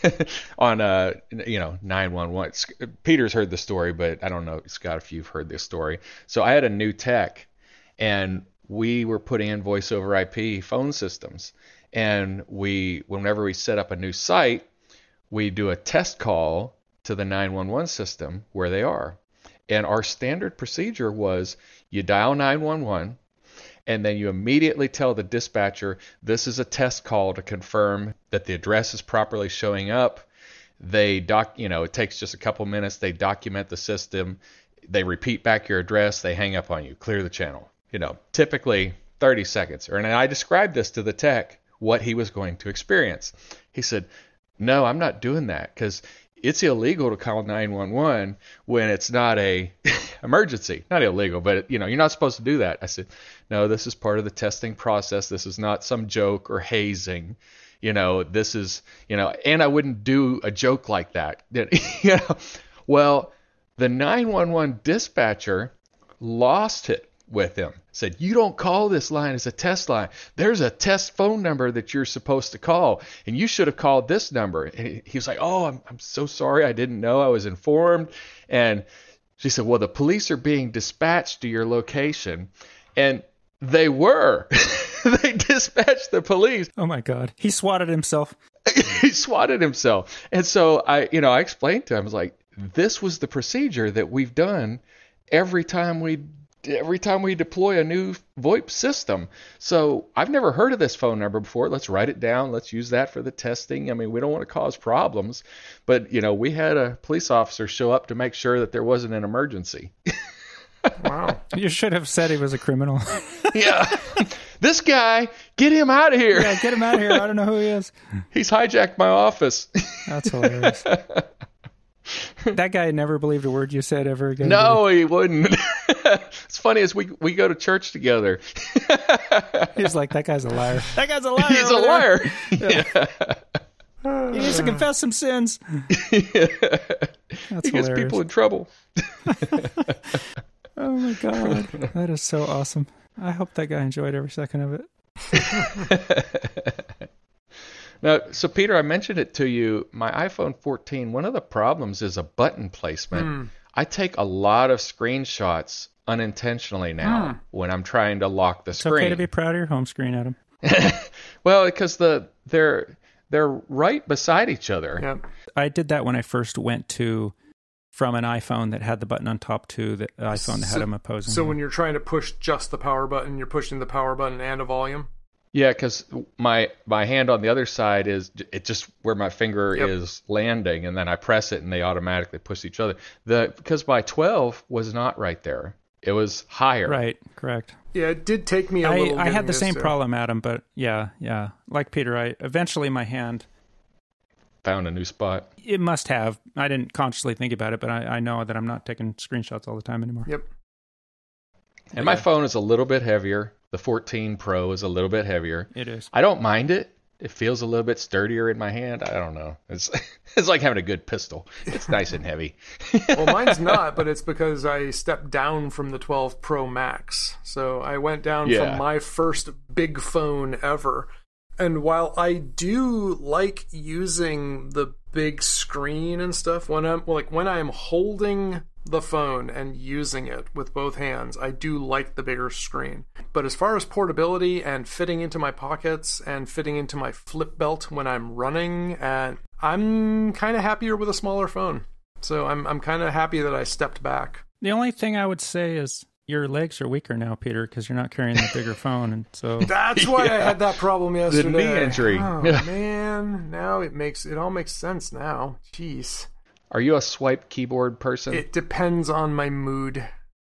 on uh you know nine one one. Peter's heard the story, but I don't know, Scott, if you've heard this story. So I had a new tech, and we were putting in voice over I P phone systems, and we whenever we set up a new site, we do a test call to the nine one one system where they are. And our standard procedure was you dial nine one one, and then you immediately tell the dispatcher, this is a test call to confirm that the address is properly showing up. They doc, you know, it takes just a couple minutes. They document the system. They repeat back your address. They hang up on you. Clear the channel. You know, typically thirty seconds. And I described this to the tech, what he was going to experience. He said, no, I'm not doing that because it's illegal to call nine one one when it's not a emergency. Not illegal, but you know, you're not supposed to do that. I said, no, this is part of the testing process. This is not some joke or hazing. You know, this is, you know, and I wouldn't do a joke like that. You know, well, the nine one one dispatcher lost it with him. Said, you don't call this line as a test line. There's a test phone number that you're supposed to call, and you should have called this number. And he, he was like, oh, I'm, I'm so sorry. I didn't know. I was informed. And she said, well, the police are being dispatched to your location. And they were. They dispatched the police. Oh my God. He swatted himself. He swatted himself. And so I, you know, I explained to him, I was like, this was the procedure that we've done every time we every time we deploy a new VoIP system. So I've never heard of this phone number before. Let's write it down. Let's use that for the testing. I mean, we don't want to cause problems, but you know, we had a police officer show up to make sure that there wasn't an emergency. Wow. You should have said he was a criminal. Yeah. This guy, get him out of here. Yeah, get him out of here. I don't know who he is. He's hijacked my office. That's hilarious. That guy never believed a word you said ever again. No, he wouldn't. It's funny as we we go to church together. He's like, that guy's a liar. That guy's a liar. He's a over liar. there. Yeah. He needs to confess some sins. That's He gets hilarious. people in trouble. Oh my God. That is so awesome. I hope that guy enjoyed every second of it. Now, so Peter, I mentioned it to you. My iPhone fourteen, one of the problems is a button placement. Mm. I take a lot of screenshots unintentionally now Mm. when I'm trying to lock the It's screen. okay to be proud of your home screen, Adam. Well, because the they're they're right beside each other. Yep. I did that when I first went to from an iPhone that had the button on top to the iPhone that So- had them opposing. So when you're trying to push just the power button, you're pushing the power button and a volume? Yeah, because my my hand on the other side is it just where my finger Yep. is landing, and then I press it, and they automatically push each other. The because my twelve was not right there; it was higher. Right, correct. Yeah, it did take me a I, little I getting had the used same to. problem, Adam, but yeah, yeah. Like Peter, I eventually my hand, Found a new spot. it must have. I didn't consciously think about it, but I, I know that I'm not taking screenshots all the time anymore. Yep. And my phone is a little bit heavier. The fourteen Pro is a little bit heavier. It is. I don't mind it. It feels a little bit sturdier in my hand. I don't know. It's it's like having a good pistol. It's nice and heavy. Well, mine's not, but it's because I stepped down from the twelve Pro Max. So I went down Yeah. from my first big phone ever. And while I do like using the big screen and stuff, when I'm well, like when I'm holding the phone and using it with both hands, I do like the bigger screen. But as far as portability and fitting into my pockets and fitting into my flip belt when I'm running, and I'm kind of happier with a smaller phone. So I'm I'm kind of happy that I stepped back. The only thing I would say is your legs are weaker now, Peter, because you're not carrying the bigger phone, and so that's why yeah. I had that problem yesterday. The knee injury. Oh man, now it makes it all makes sense now. Jeez. Are you a swipe keyboard person? It depends on my mood.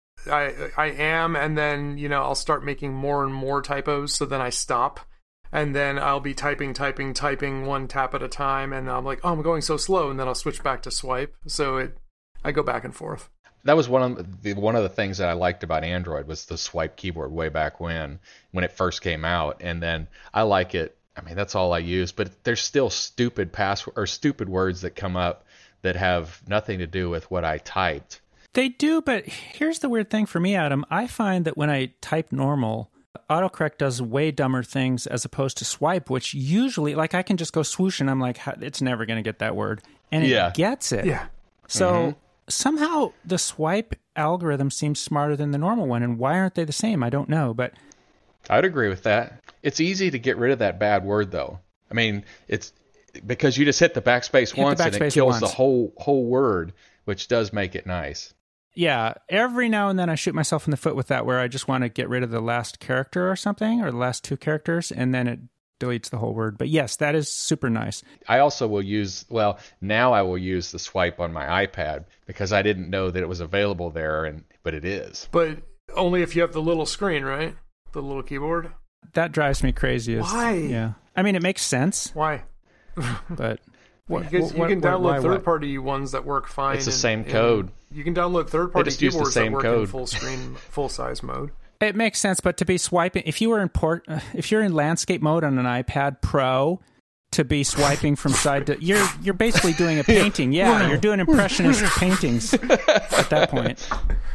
I I am, and then, you know, I'll start making more and more typos, so then I stop. And then I'll be typing, typing, typing one tap at a time, and I'm like, oh, I'm going so slow, and then I'll switch back to swipe. So it, I go back and forth. That was one of the one of the things that I liked about Android was the swipe keyboard way back when, when it first came out. And then I like it. I mean, that's all I use. But there's still stupid password or stupid words that come up that have nothing to do with what I typed. They do, but here's the weird thing for me, Adam. I find that when I type normal, autocorrect does way dumber things as opposed to swipe, which usually, like, I can just go swoosh and I'm like, it's never going to get that word. And it yeah. gets it. Yeah. So mm-hmm. somehow the swipe algorithm seems smarter than the normal one. And why aren't they the same? I don't know, but I'd agree with that. It's easy to get rid of that bad word, though. I mean, it's because you just hit the backspace hit once the backspace and it kills once. the whole whole word, which does make it nice. Yeah, every now and then I shoot myself in the foot with that where I just want to get rid of the last character or something, or the last two characters, and then it deletes the whole word. But yes, that is super nice. I also will use, well, now I will use the swipe on my iPad because I didn't know that it was available there, and but it is. But only if you have the little screen, right? The little keyboard? That drives me crazy. Is, Why? Yeah. I mean, it makes sense, Why? but... What, because what, you can what, download why, third-party ones that work fine. It's the in, same in, code. You can download third-party just use the keyboards same that work code. in full screen, full-size mode. It makes sense, but to be swiping, if you were in port, if you're in landscape mode on an iPad Pro, to be swiping from side to, you're you're basically doing a painting. Yeah, you're doing impressionist paintings at that point.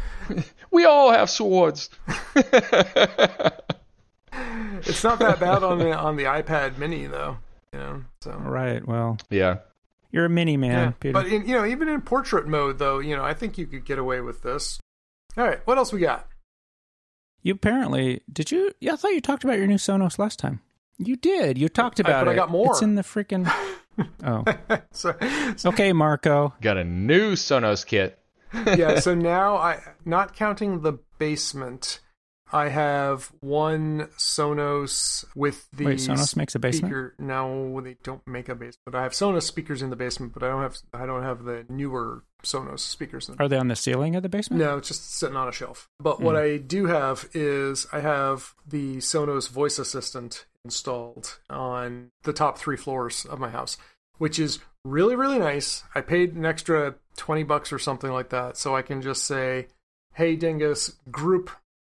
We all have swords. It's not that bad on the on the iPad Mini though, you know. So Right. Well, yeah. You're a mini man, yeah. Peter. But in, you know, even in portrait mode though, you know, I think you could get away with this. All right, what else we got? You apparently did you? Yeah, I thought you talked about your new Sonos last time. You did. You talked about I, but it. I got more. It's in the freaking. Oh. so, so, Okay, Marco. Got a new Sonos kit. yeah. So now I, not counting the basement, I have one Sonos with the Wait, Sonos makes a basement? speaker. No, they don't make a basement. I have Sonos speakers in the basement, but I don't have I don't have the newer Sonos speakers. In Are they on the ceiling of the basement? No, it's just sitting on a shelf. But mm. what I do have is I have the Sonos voice assistant installed on the top three floors of my house, which is really, really nice. I paid an extra twenty bucks or something like that, so I can just say, hey, Dingus, group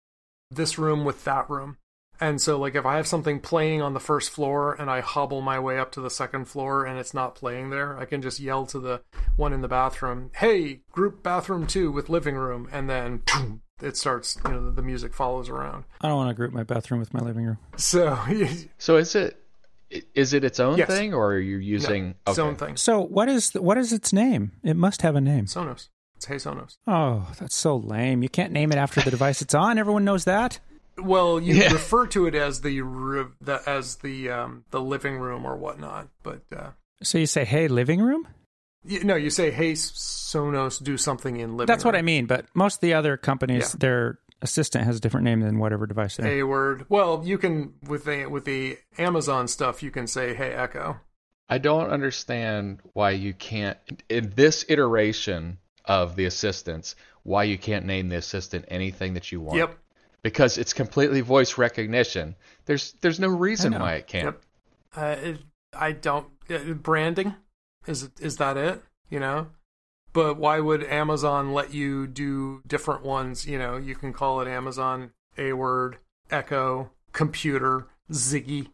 this room with that room. And so, like, if I have something playing on the first floor and I hobble my way up to the second floor and it's not playing there, I can just yell to the one in the bathroom, hey, group bathroom two with living room, and then boom, it starts, you know, the music follows around. I don't want to group my bathroom with my living room. So, so is it is it its own yes. thing, or are you using yeah, its okay. own thing? So what is the, what is its name? It must have a name. Sonos. It's Hey Sonos. Oh, that's so lame. You can't name it after the device it's on. Everyone knows that. Well, you yeah. refer to it as the, the as the um, the living room or whatnot, but uh, so you say, "Hey, living room." You, no, you say, "Hey Sonos, do something in living." That's room. what I mean. But most of the other companies, Yeah. their assistant has a different name than whatever device they're. A word. Well, you can with the with the Amazon stuff, you can say, "Hey Echo." I don't understand why you can't in this iteration of the assistants, why you can't name the assistant anything that you want. Yep. Because it's completely voice recognition. There's there's no reason why it can't. Yep. Uh, it, I don't uh, branding is is that it? You know, but why would Amazon let you do different ones? You know, you can call it Amazon A word, Echo, Computer, Ziggy.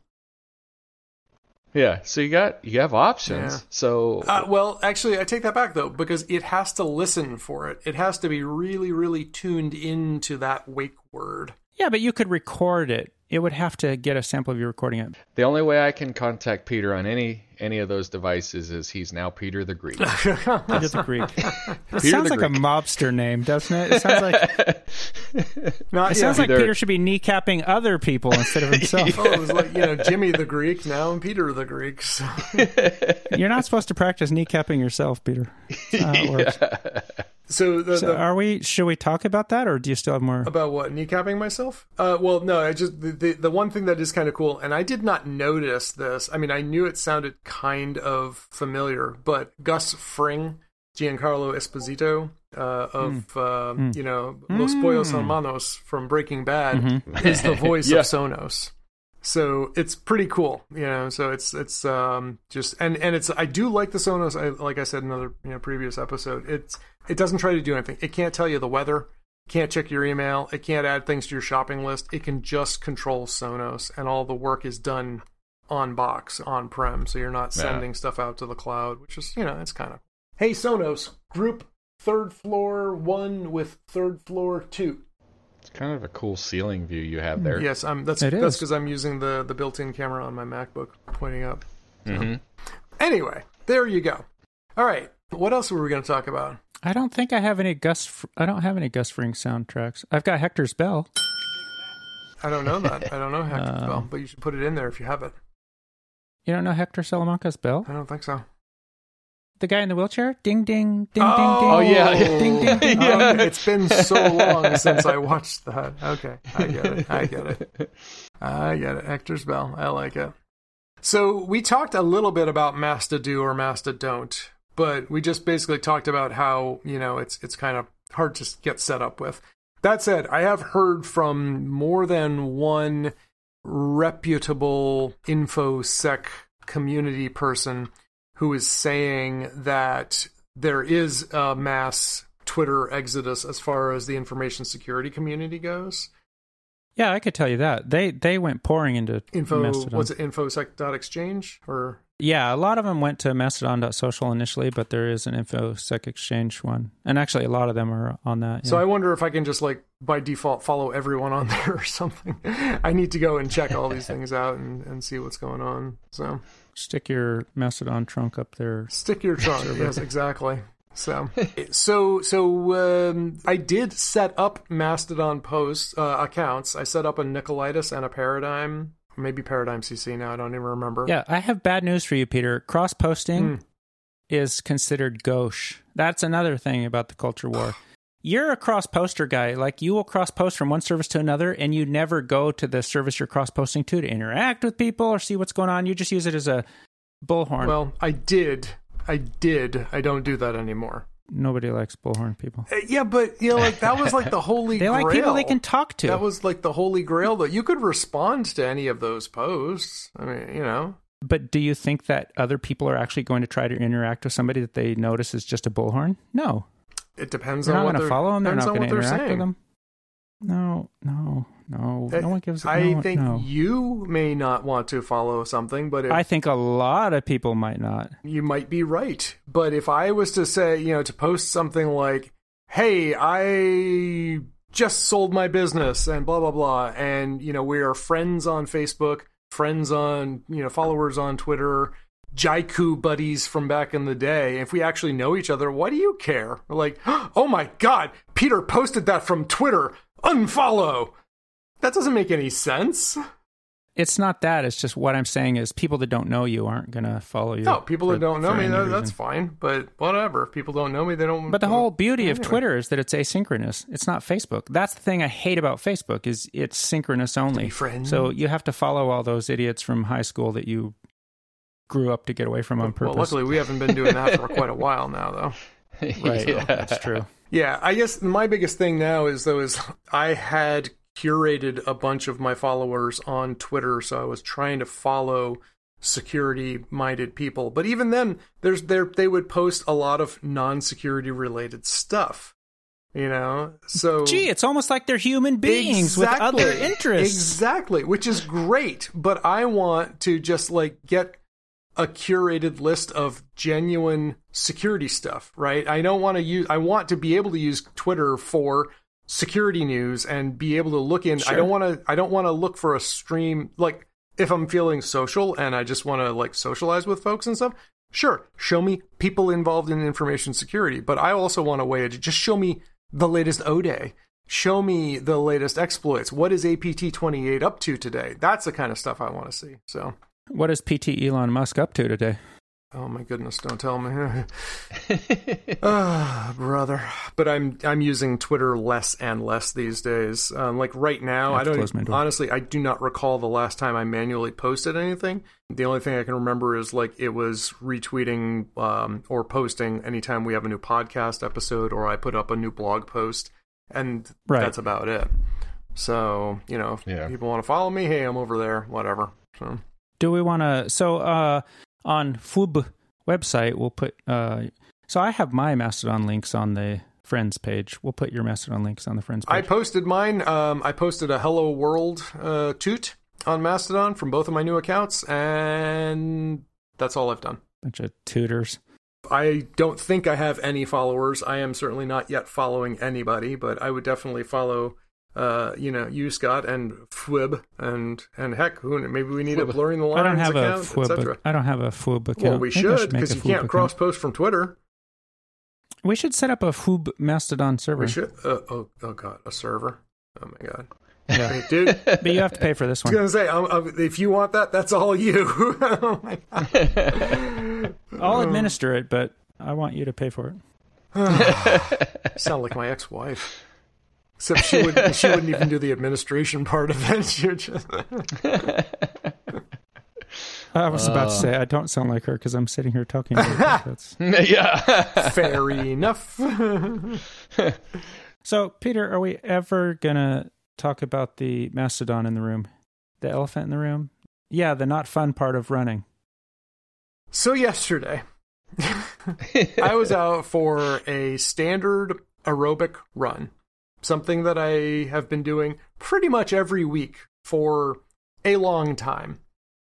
Yeah, so you got you have options. Yeah. So uh, well, actually, I take that back though, because it has to listen for it. It has to be really, really tuned into that wake word. Yeah, but you could record it it would have to get a sample of you recording it. The only way I can contact Peter on any any of those devices is he's now Peter the Greek. Peter the Greek. It Peter sounds the like Greek. a mobster name, doesn't it? It sounds like Not it sounds like Peter- Peter should be kneecapping other people instead of himself. Oh, it was like, you know, Jimmy the Greek, now I'm Peter the Greek. So. You're not supposed to practice kneecapping yourself, Peter. That's how it works. So, the, So the, are we? Should we talk about that, or do you still have more? about what, kneecapping myself? Uh, well, no, I just, the, the, the one thing that is kind of cool, and I did not notice this. I mean, I knew it sounded kind of familiar, but Gus Fring, Giancarlo Esposito, uh, of, Mm. uh, Mm. you know, Los Pollos Hermanos from Breaking Bad, Mhm. is the voice Yeah. of Sonos. So it's pretty cool, you know. So it's it's um just and and it's I do like the Sonos. I, like I said in another you know previous episode, it's it doesn't try to do anything. It can't tell you the weather. Can't check your email. It can't add things to your shopping list. It can just control Sonos, and all the work is done on box, on prem. So you're not Yeah. sending stuff out to the cloud, which is you know it's kind of hey Sonos group third floor one with third floor two. It's kind of a cool ceiling view you have there. Yes, I'm. That's It that's is. because I'm using the the built-in camera on my MacBook, pointing up. So. hmm Anyway, there you go. All right, what else were we going to talk about? I don't think I have any Gus. Fr- I don't have any Gus Fring soundtracks. I've got Hector's Bell. I don't know that. I don't know Hector Uh, Bell, but you should put it in there if you have it. You don't know Hector Salamanca's Bell? I don't think so. The guy in the wheelchair? Ding, ding, ding, Oh, ding, ding. yeah. Ding, ding, ding. Yeah. Um, it's been so long since I watched that. Okay, I get it. I get it. I get it. Hector's Bell. I like it. So we talked a little bit about Masta Do or Masta Don't, but we just basically talked about how, you know, it's it's kind of hard to get set up with. That said, I have heard from more than one reputable InfoSec community person who is saying that there is a mass Twitter exodus as far as the information security community goes. Yeah, I could tell you that. They they went pouring into Info, Mastodon. what's it, infosec dot exchange? Or Yeah, a lot of them went to mastodon dot social initially, but there is an InfoSec Exchange one. And actually, a lot of them are on that. So yeah. I wonder if I can just, like, by default, follow everyone on there or something. I need to go and check all these things out and, and see what's going on. So Stick your Mastodon trunk up there. stick your trunk. Yes, exactly. So, so, so um, I did set up Mastodon posts uh, accounts. I set up a Nicolaitis and a Paradigm, maybe Paradigm C C now. I don't even remember. Yeah, I have bad news for you, Peter. Cross-posting Mm. is considered gauche. That's another thing about the culture war. You're a cross-poster guy. Like, you will cross-post from one service to another, and you never go to the service you're cross-posting to to interact with people or see what's going on. You just use it as a bullhorn. Well, I did. I did. I don't do that anymore. Nobody likes bullhorn people. Uh, yeah, but, you know, like, that was like the holy They grail. like people they can talk to. That was like the holy grail, though. You could respond to any of those posts. I mean, you know. But do you think that other people are actually going to try to interact with somebody that they notice is just a bullhorn? No. It depends They're on not what going to they're, follow them. They're depends not on going to what they're interact with saying. them. No, no, no. Uh, No one gives. I no one- think no. you may not want to follow something, but if I think a lot of people might not. you might be right. But if I was to say, you know, to post something like, hey, I just sold my business and blah, blah, blah. And, you know, we are friends on Facebook, friends on, you know, followers on Twitter, Jaiku buddies from back in the day. If we actually know each other, why do you care? We're like, oh my God, Peter posted that from Twitter. Unfollow. That doesn't make any sense. It's not that. It's just what I'm saying is people that don't know you aren't going to follow you. No, people for- that don't know for me, any that, that's reason. fine. But whatever. If people don't know me, they don't. But the whole beauty of Anyway. Twitter is that it's asynchronous. It's not Facebook. That's the thing I hate about Facebook is it's synchronous only. be friends. So you have to follow all those idiots from high school that you grew up to get away from on purpose. Well, luckily we haven't been doing that for quite a while now, though. Right. Yeah. That's true. Yeah, I guess my biggest thing now is though is I had curated a bunch of my followers on Twitter, so I was trying to follow security-minded people. But even then, there's there they would post a lot of non-security related stuff. You know, so Gee, it's almost like they're human beings with other interests. Exactly, which is great. But I want to just like get a curated list of genuine security stuff, right? I don't want to use, I want to be able to use Twitter for security news and be able to look in. Sure. I don't want to. I don't want to look for a stream like if I'm feeling social and I just want to like socialize with folks and stuff. Sure, show me people involved in information security, but I also want a way to just show me the latest O-Day. Show me the latest exploits. What is A P T twenty-eight up to today? That's the kind of stuff I want to see. So, what is P T Elon Musk up to today? Oh my goodness, don't tell me. Ah, brother. But I'm I'm using Twitter less and less these days. Um, like right now, I, I don't honestly I do not recall the last time I manually posted anything. The only thing I can remember is like it was retweeting um, or posting anytime we have a new podcast episode or I put up a new blog post, and right. that's about it. So, you know, if yeah. people want to follow me, hey, I'm over there, whatever. So do we want to so uh on F U B website, we'll put, uh, so I have my Mastodon links on the Friends page. We'll put your Mastodon links on the Friends page. I posted mine. Um, I posted a Hello World uh, toot on Mastodon from both of my new accounts, and that's all I've done. Bunch of tutors. I don't think I have any followers. I am certainly not yet following anybody, but I would definitely follow Uh, you know, you, Scott, and F W B, and and heck, who maybe we need F W B. A blurring the lines I don't have account, a F W B. I don't have a F W B account. Well, we should, because you can't cross post from Twitter. We should set up a F W B Mastodon server. We should. Uh, oh, oh God, a server. Oh my God. Yeah, Wait, dude. But you have to pay for this one. I was gonna say, um, um, if you want that, that's all you. Oh my God. I'll administer it, but I want you to pay for it. Sound like my ex-wife. Except she wouldn't, she wouldn't even do the administration part of it. She would just... I was about uh, to say, I don't sound like her because I'm sitting here talking to her. That's... Yeah. Fair enough. So, Peter, are we ever going to talk about the mastodon in the room? The elephant in the room? Yeah, the not fun part of running. So yesterday, I was out for a standard aerobic run. Something that I have been doing pretty much every week for a long time.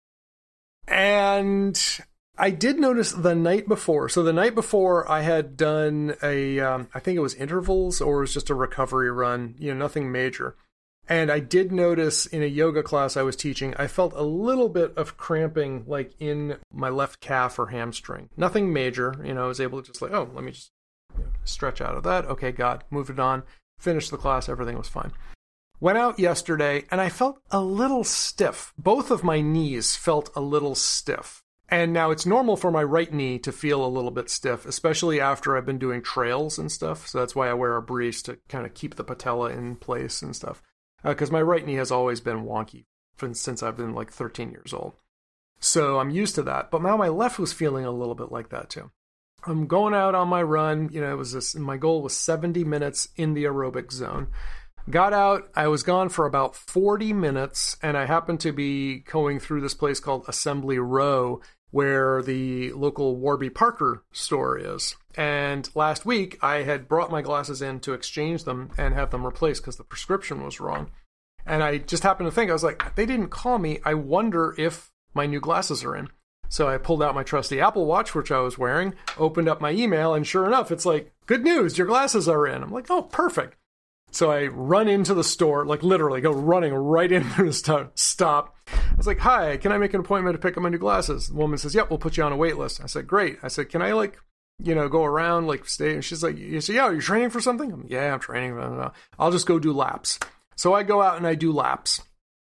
And I did notice the night before. So the night before I had done a, um, I think it was intervals or it was just a recovery run, you know, nothing major. And I did notice in a yoga class I was teaching, I felt a little bit of cramping like in my left calf or hamstring. Nothing major, you know, I was able to just like, oh, let me just you know, stretch out of that. Okay, God, moved it on. Finished the class, everything was fine. Went out yesterday, and I felt a little stiff. Both of my knees felt a little stiff. And now it's normal for my right knee to feel a little bit stiff, especially after I've been doing trails and stuff. So that's why I wear a brace to kind of keep the patella in place and stuff. Because uh, my right knee has always been wonky since I've been like thirteen years old. So I'm used to that. But now my left was feeling a little bit like that too. I'm going out on my run. You know, it was this, my goal was seventy minutes in the aerobic zone. Got out. I was gone for about forty minutes, and I happened to be going through this place called Assembly Row, where the local Warby Parker store is. And last week, I had brought my glasses in to exchange them and have them replaced because the prescription was wrong. And I just happened to think, I was like, they didn't call me. I wonder if my new glasses are in. So I pulled out my trusty Apple Watch, which I was wearing, opened up my email, and sure enough, it's like, good news, your glasses are in. I'm like, oh, perfect. So I run into the store, like literally go running right into the store, stop. I was like, hi, can I make an appointment to pick up my new glasses? The woman says, yep, we'll put you on a wait list. I said, great. I said, can I like, you know, go around, like stay? And she's like, you say, yeah, are you training for something? I'm like, yeah, I'm training. I'll just go do laps. So I go out and I do laps.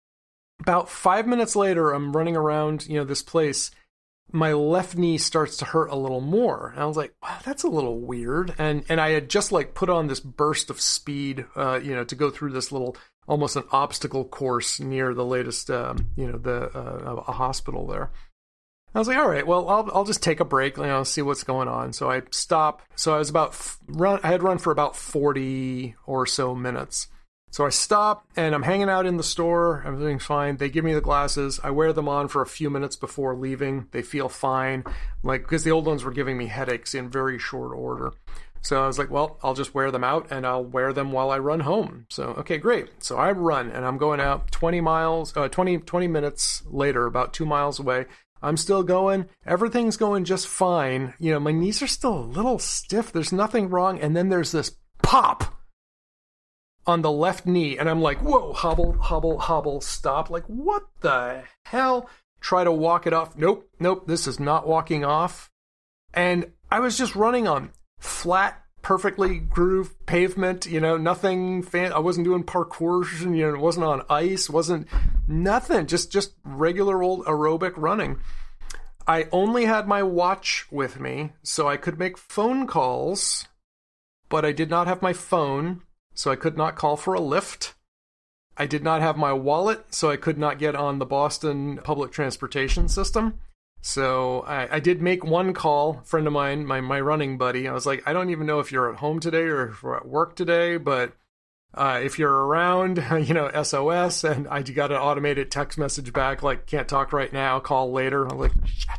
About five minutes later, I'm running around, you know, this place. My left knee starts to hurt a little more. And I was like, wow, that's a little weird. And and I had just like put on this burst of speed, uh, you know, to go through this little, almost an obstacle course near the latest, um, you know, the uh, a hospital there. I was like, all right, well, I'll I'll just take a break, you know, see what's going on. So I stop. So I was about run. I had run for about forty or so minutes. So I stop, and I'm hanging out in the store. Everything's fine. They give me the glasses. I wear them on for a few minutes before leaving. They feel fine, like because the old ones were giving me headaches in very short order. So I was like, well, I'll just wear them out, and I'll wear them while I run home. So, okay, great. So I run, and I'm going out twenty miles, uh, twenty, twenty minutes later, about two miles away. I'm still going. Everything's going just fine. You know, my knees are still a little stiff. There's nothing wrong. And then there's this pop on the left knee, and I'm like, whoa, hobble, hobble, hobble, stop. Like, what the hell? Try to walk it off. Nope, nope, this is not walking off. And I was just running on flat, perfectly grooved pavement, you know, nothing fan. I wasn't doing parkour, you know, it wasn't on ice, wasn't nothing, just just regular old aerobic running. I only had my watch with me, so I could make phone calls, but I did not have my phone, so I could not call for a lift. I did not have my wallet, so I could not get on the Boston public transportation system. So I, I did make one call, friend of mine, my, my running buddy. I was like, I don't even know if you're at home today or if we're at work today, but uh, if you're around, you know, S O S. And I got an automated text message back, like, can't talk right now, call later. I'm like, shit.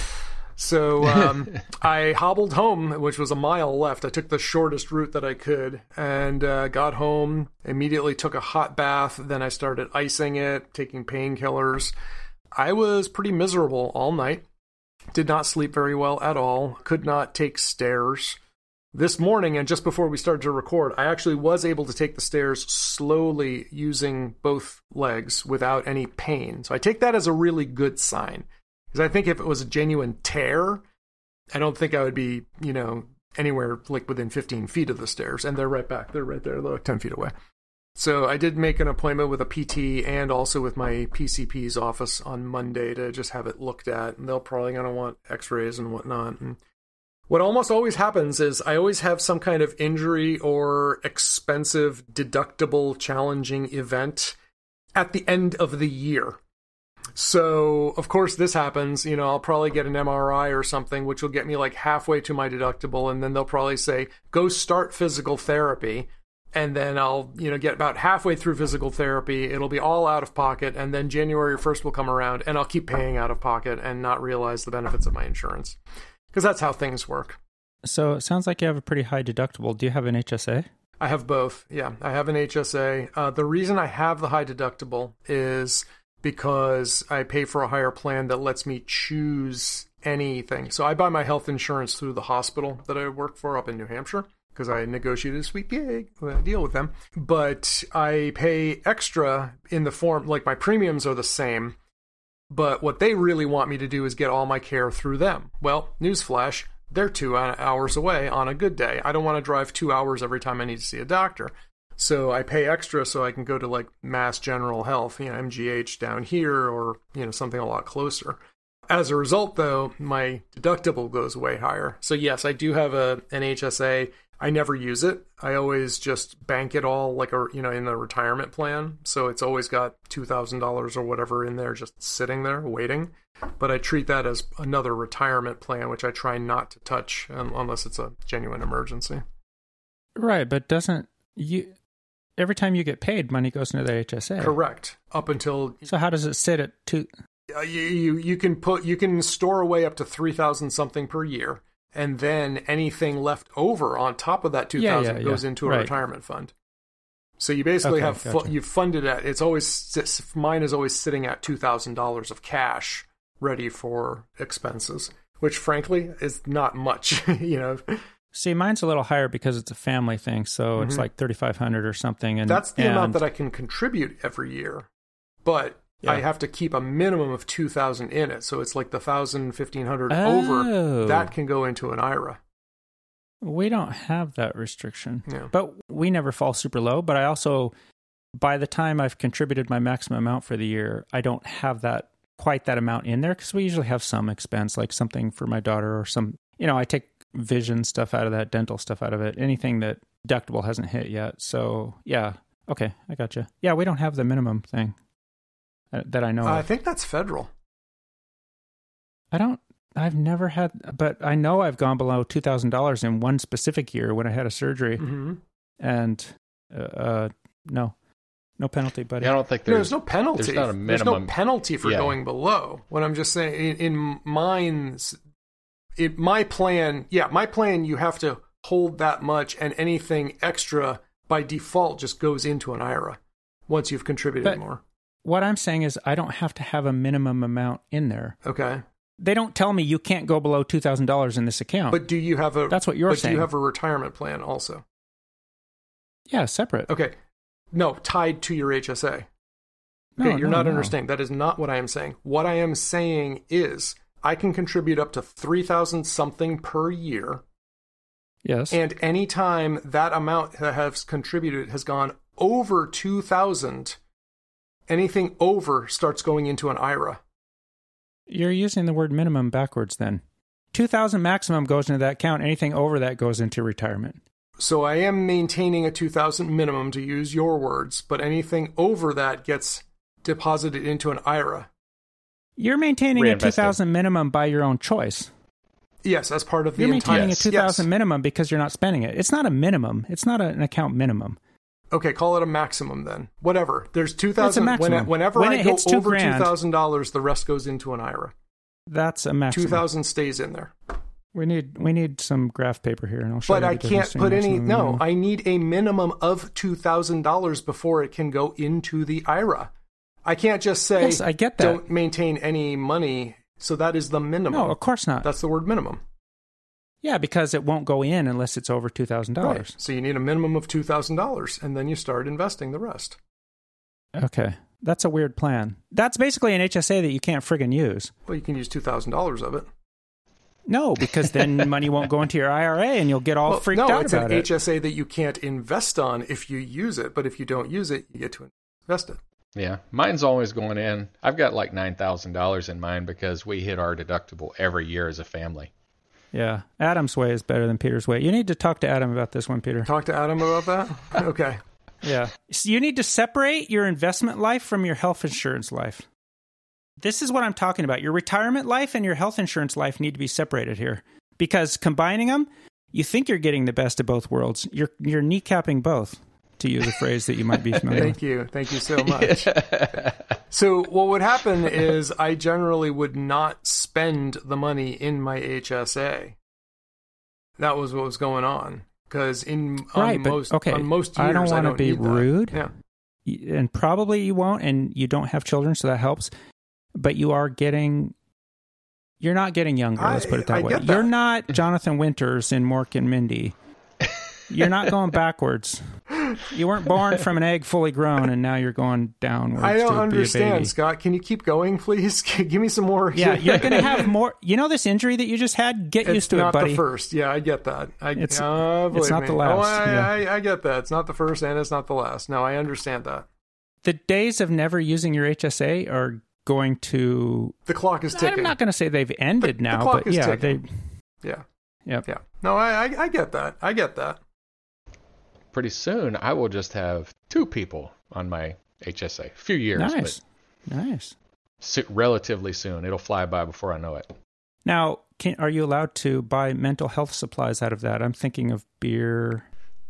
So um, I hobbled home, which was a mile left. I took the shortest route that I could and uh, got home, immediately took a hot bath. Then I started icing it, taking painkillers. I was pretty miserable all night. Did not sleep very well at all. Could not take stairs. This morning, and just before we started to record, I actually was able to take the stairs slowly using both legs without any pain. So I take that as a really good sign. Because I think if it was a genuine tear, I don't think I would be, you know, anywhere like within fifteen feet of the stairs. And they're right back. They're right there. They're like ten feet away. So I did make an appointment with a P T and also with my P C P's office on Monday to just have it looked at. And they'll probably going to want x-rays and whatnot. And what almost always happens is I always have some kind of injury or expensive, deductible, challenging event at the end of the year. So, of course, this happens. You know, I'll probably get an M R I or something, which will get me like halfway to my deductible. And then they'll probably say, go start physical therapy. And then I'll, you know, get about halfway through physical therapy. It'll be all out of pocket. And then January first will come around and I'll keep paying out of pocket and not realize the benefits of my insurance. Because that's how things work. So it sounds like you have a pretty high deductible. Do you have an H S A? I have both. Yeah, I have an H S A. Uh, the reason I have the high deductible is because I pay for a higher plan that lets me choose anything. So I buy my health insurance through the hospital that I work for up in New Hampshire, because I negotiated a sweet gig deal with them. But I pay extra in the form, like my premiums are the same, but what they really want me to do is get all my care through them. Well, newsflash, they're two hours away on a good day. I don't want to drive two hours every time I need to see a doctor. So I pay extra so I can go to like Mass General Health, you know, M G H down here, or, you know, something a lot closer. As a result, though, my deductible goes way higher. So yes, I do have a an H S A. I never use it. I always just bank it all like a, you know, in the retirement plan. So it's always got two thousand dollars or whatever in there just sitting there waiting. But I treat that as another retirement plan, which I try not to touch unless it's a genuine emergency. Right, but doesn't you... Every time you get paid, money goes into the H S A. Correct. Up until... So how does it sit at two... Uh, you, you you can put you can store away up to three thousand something per year, and then anything left over on top of that two thousand yeah, yeah, goes yeah. into a right. retirement fund. So you basically okay, have fu- gotcha. you funded at it's always mine is always sitting at two thousand dollars of cash ready for expenses, which frankly is not much, you know. See, mine's a little higher because it's a family thing, so mm-hmm. it's like thirty-five hundred dollars or something. And that's the and... amount that I can contribute every year, but yeah. I have to keep a minimum of two thousand in it, so it's like the one thousand, fifteen hundred oh. over. That can go into an I R A. We don't have that restriction, yeah. but we never fall super low. But I also, by the time I've contributed my maximum amount for the year, I don't have that quite that amount in there because we usually have some expense, like something for my daughter or some, you know, I take vision stuff out of that, dental stuff out of it, anything that deductible hasn't hit yet. So yeah, okay, I gotcha. Yeah, we don't have the minimum thing uh, that I know uh, of. I think that's federal. I don't, I've never had, but I know I've gone below two thousand dollars in one specific year when I had a surgery. Mm-hmm. And uh, uh, no, no penalty, buddy. Yeah, I don't think there's, no, there's no penalty. There's not a minimum. There's no penalty for yeah. going below. What I'm just saying, in, in mine's, in my plan, yeah, my plan, you have to hold that much, and anything extra by default just goes into an I R A once you've contributed but more. What I'm saying is I don't have to have a minimum amount in there. Okay. They don't tell me you can't go below two thousand dollars in this account. But do you have a... That's what you're but saying. do you have a retirement plan also? Yeah, separate. Okay. No, tied to your H S A. No, Okay, you're no, not no. understanding. That is not what I am saying. What I am saying is I can contribute up to three thousand something per year. Yes. And any time that amount that has contributed has gone over two thousand, anything over starts going into an I R A. You're using the word minimum backwards then. two thousand maximum goes into that count. Anything over that goes into retirement. So I am maintaining a two thousand minimum, to use your words, but anything over that gets deposited into an I R A. You're maintaining a Reinvested. two thousand minimum by your own choice. Yes, as part of the You're entire... maintaining Yes. a two thousand Yes. minimum because you're not spending it. It's not a minimum. It's not a, an account minimum. Okay, call it a maximum then. Whatever. There's two thousand. It's a When, maximum. whenever When I it go hits two over grand- two thousand dollars, the rest goes into an I R A. That's a maximum. Two thousand stays in there. We need we need some graph paper here, and I'll show But you. I the difference can't put between any. maximum and No, minimum. I need a minimum of two thousand dollars before it can go into the I R A. I can't just say, Yes, I get that. don't maintain any money. So that is the minimum. No, of course not. That's the word minimum. Yeah, because it won't go in unless it's over two thousand Right. dollars. So you need a minimum of two thousand dollars, and then you start investing the rest. Okay, that's a weird plan. That's basically an H S A that you can't friggin' use. Well, you can use two thousand dollars of it. No, because then money won't go into your I R A, and you'll get all Well, freaked no, out it's about an it. H S A that you can't invest on if you use it, but if you don't use it, you get to invest it. Yeah, mine's always going in. I've got like nine thousand dollars in mine because we hit our deductible every year as a family. Yeah, Adam's way is better than Peter's way. You need to talk to Adam about this one, Peter. Talk to Adam about that? Okay. Yeah. So you need to separate your investment life from your health insurance life. This is what I'm talking about. Your retirement life and your health insurance life need to be separated here. Because combining them, you think you're getting the best of both worlds. You're you're kneecapping both, to use a phrase that you might be familiar with. Thank you. Thank you so much. So what would happen is I generally would not spend the money in my H S A. That was what was going on. Because in on Right, but, most okay, on most years, I don't wanna don't be need that. rude. Yeah. And probably you won't, and you don't have children, so that helps. But you are getting... You're not getting younger, let's put it that I- I way. get that. You're not Jonathan Winters in Mork and Mindy. You're not going backwards. You weren't born from an egg fully grown, and now you're going downwards. I don't to be a understand, baby. Scott. Can you keep going, please? Give me some more. Yeah, you're going to have more. You know this injury that you just had? Get It's used to not it, buddy. the first. Yeah, I get that. I, It's- uh, it's believe not me. the last, Oh, I, yeah. I, I get that. It's not the first and it's not the last. No, I understand that. The days of never using your H S A are going to... The clock is ticking. I'm not going to say they've ended The- the now, clock but is yeah, ticking. they... Yeah. Yep. Yeah. No, I, I, I get that. I get that. Pretty soon, I will just have two people on my H S A. A few years, Nice. Nice. but so- relatively soon. It'll fly by before I know it. Now, can, are you allowed to buy mental health supplies out of that? I'm thinking of beer.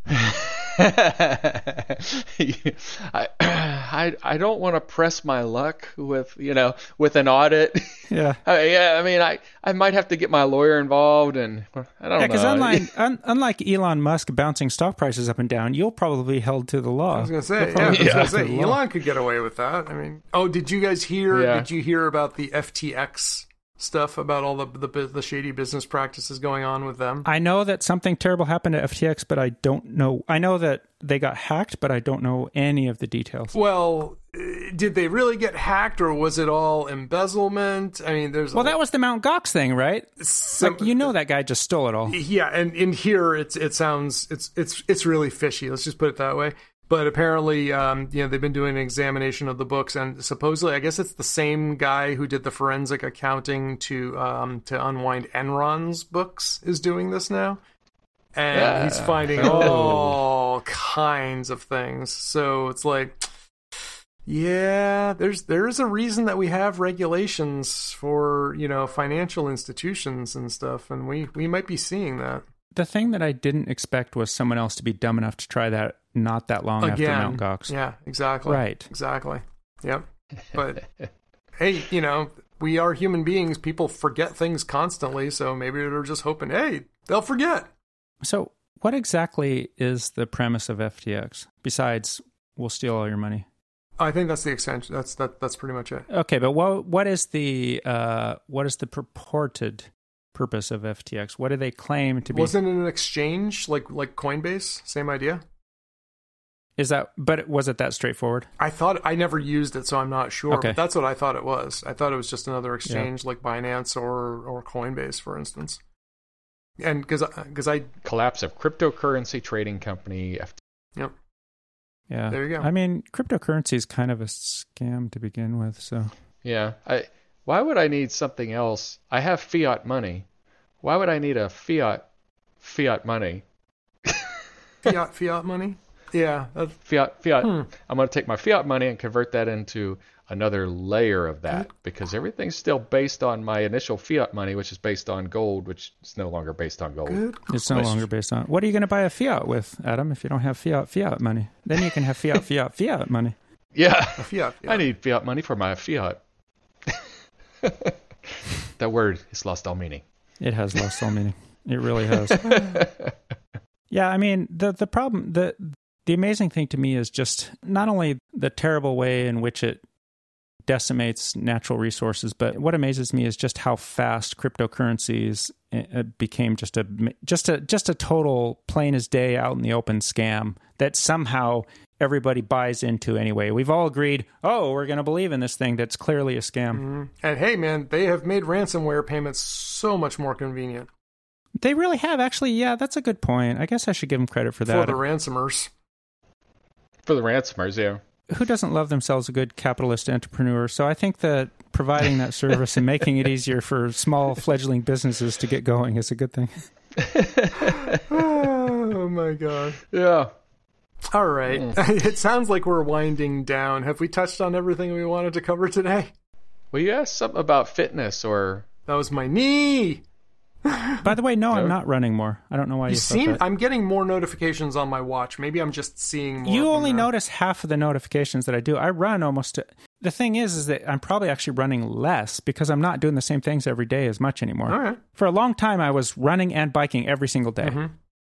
I, I I don't want to press my luck with you know with an audit. Yeah. I, yeah, I mean I, I might have to get my lawyer involved, and I don't Yeah, because know. unlike, un, unlike Elon Musk bouncing stock prices up and down, you'll probably be held to the law. I was gonna say, You'll yeah, I probably was be gonna held say, to the law. Elon could get away with that. I mean, oh, did you guys hear? Yeah. Did you hear about the F T X stuff about all the the, the shady business practices going on with them? I know that something terrible happened to F T X, but I don't know. I know that they got hacked, but I don't know any of the details. Well, uh, did they really get hacked, or was it all embezzlement? I mean, there's Well, a, that was the Mount Gox thing, right? some, Like, you know that guy just stole it all. Yeah, and in here it's it sounds it's it's it's really fishy. Let's just put it that way. But apparently, um, you know, they've been doing an examination of the books, and supposedly, I guess it's the same guy who did the forensic accounting to um, to unwind Enron's books is doing this now, and Yeah. he's finding Oh. all kinds of things. So it's like, yeah, there's there is a reason that we have regulations for you know financial institutions and stuff, and we we might be seeing that. The thing that I didn't expect was someone else to be dumb enough to try that not that long after Again, Mount Gox. yeah, exactly. Right. Exactly. Yep. But hey, you know, we are human beings. People forget things constantly, so maybe they're just hoping, hey, they'll forget. So, what exactly is the premise of F T X besides we'll steal all your money? I think that's the extension. That's that. That's pretty much it. Okay, but what what is the uh, what is the purported purpose of F T X? What do they claim to be? Wasn't it an exchange like like Coinbase? Same idea. Is that, but was it that straightforward? I thought, I never used it, so I'm not sure, Okay. but that's what I thought it was. I thought it was just another exchange, yeah. like Binance or, or Coinbase, for instance. And because because I... Collapse of cryptocurrency trading company. F- yep. Yeah. There you go. I mean, cryptocurrency is kind of a scam to begin with, so... Yeah. I. Why would I need something else? I have fiat money. Why would I need a fiat fiat money? Fiat fiat money? Yeah. That's... Fiat fiat. Hmm. I'm going to take my fiat money and convert that into another layer of that, because everything's still based on my initial fiat money, which is based on gold, which is no longer based on gold. Good. It's no longer based on... What are you going to buy a fiat with, Adam, if you don't have fiat fiat money? Then you can have fiat fiat fiat money. Yeah. A fiat, fiat. I need fiat money for my fiat. That word has lost all meaning. It has lost all meaning. It really has. Yeah, I mean, the the problem, the the amazing thing to me is just not only the terrible way in which it decimates natural resources, but what amazes me is just how fast cryptocurrencies became just a just a just a total plain as day out in the open scam that somehow everybody buys into anyway. We've all agreed, oh, we're going to believe in this thing that's clearly a scam. Mm-hmm. And hey, man, they have made ransomware payments so much more convenient. They really have, actually. Yeah, that's a good point. I guess I should give them credit for that. For the ransomers. For the ransomers, yeah. Who doesn't love themselves a good capitalist entrepreneur? So I think that providing that service and making it easier for small fledgling businesses to get going is a good thing. Oh, my God. Yeah. All right. Mm. It sounds like we're winding down. Have we touched on everything we wanted to cover today? Well, you asked something about fitness or... That was my knee. By the way, no, no, I'm not running more. I don't know why you, you seen. That. I'm getting more notifications on my watch. Maybe I'm just seeing more. You only notice half of the notifications that I do. I run almost. To, the thing is, is that I'm probably actually running less because I'm not doing the same things every day as much anymore. All right. For a long time, I was running and biking every single day. Mm-hmm.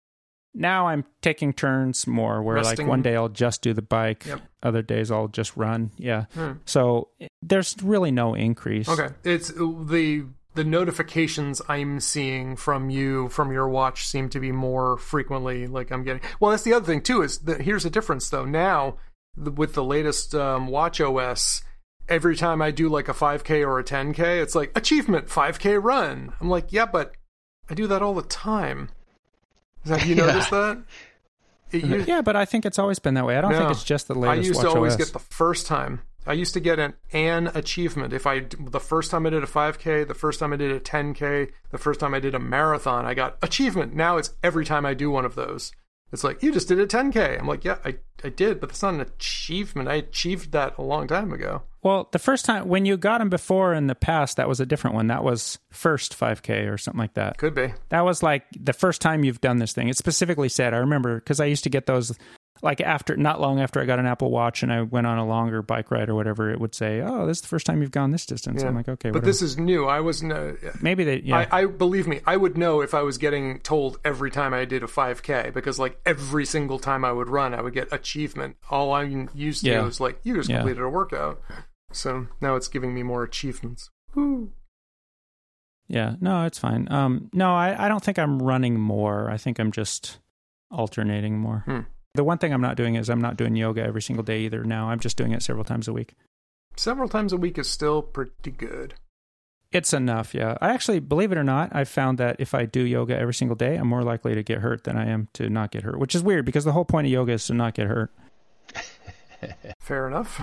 Now I'm taking turns more, where Resting. like one day I'll just do the bike, yep. other days I'll just run. Yeah. Hmm. So there's really no increase. Okay, it's the. The notifications I'm seeing from you, from your watch, seem to be more frequently like I'm getting. Well, that's the other thing, too, is that here's the difference, though. Now, the, with the latest um, watch O S, every time I do like a five K or a ten K, it's like, achievement, five K run. I'm like, yeah, but I do that all the time. Have you noticed yeah. that? It, you, yeah, but I think it's always been that way. I don't no, think it's just the latest I used watch to always O S. get the first time. I used to get an an achievement if I the first time I did a five K, the first time I did a ten K, the first time I did a marathon, I got achievement. Now it's every time I do one of those. It's like, you just did a ten K. I'm like, yeah, I, I did, but that's not an achievement. I achieved that a long time ago. Well, the first time, when you got them before in the past, that was a different one. That was first five K or something like that. Could be. That was like the first time you've done this thing. It specifically said, I remember, because I used to get those, like after, not long after I got an Apple Watch and I went on a longer bike ride or whatever, it would say, oh, this is the first time you've gone this distance. Yeah. I'm like, okay, but whatever. this is new. I was no. Maybe they, yeah. I, I believe me, I would know if I was getting told every time I did a five K, because like every single time I would run, I would get achievement. All I'm used to yeah. is like, you just yeah. completed a workout. So now it's giving me more achievements. Woo. Yeah, no, it's fine. Um, no, I, I don't think I'm running more. I think I'm just alternating more. Hmm. The one thing I'm not doing is I'm not doing yoga every single day either now. I'm just doing it several times a week. Several times a week is still pretty good. It's enough, yeah. I actually, believe it or not, I've found that if I do yoga every single day, I'm more likely to get hurt than I am to not get hurt, which is weird because the whole point of yoga is to not get hurt. Fair enough.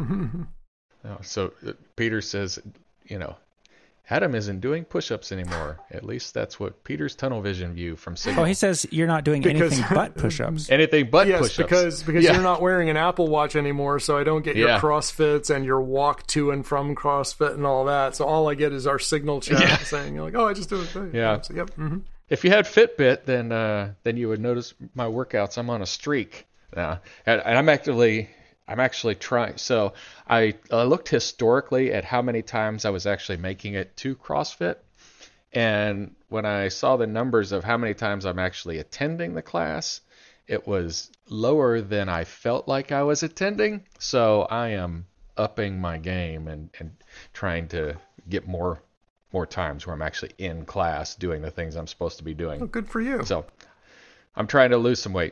oh, so uh, Peter says, you know, Adam isn't doing push-ups anymore. At least that's what Peter's tunnel vision view from Signal. Oh, he says you're not doing because, anything but push-ups. Anything but yes, push-ups. because because yeah. you're not wearing an Apple Watch anymore, so I don't get your yeah. CrossFits and your walk to and from CrossFit and all that. So all I get is our Signal chat yeah. saying, you're like, oh, I just do it. Yeah. So, yep. Mm-hmm. If you had Fitbit, then uh, then you would notice my workouts. I'm on a streak now, and, and I'm actually. I'm actually trying. So I uh, looked historically at how many times I was actually making it to CrossFit. And when I saw the numbers of how many times I'm actually attending the class, it was lower than I felt like I was attending. So I am upping my game and, and trying to get more more times where I'm actually in class doing the things I'm supposed to be doing. Oh, good for you. So I'm trying to lose some weight.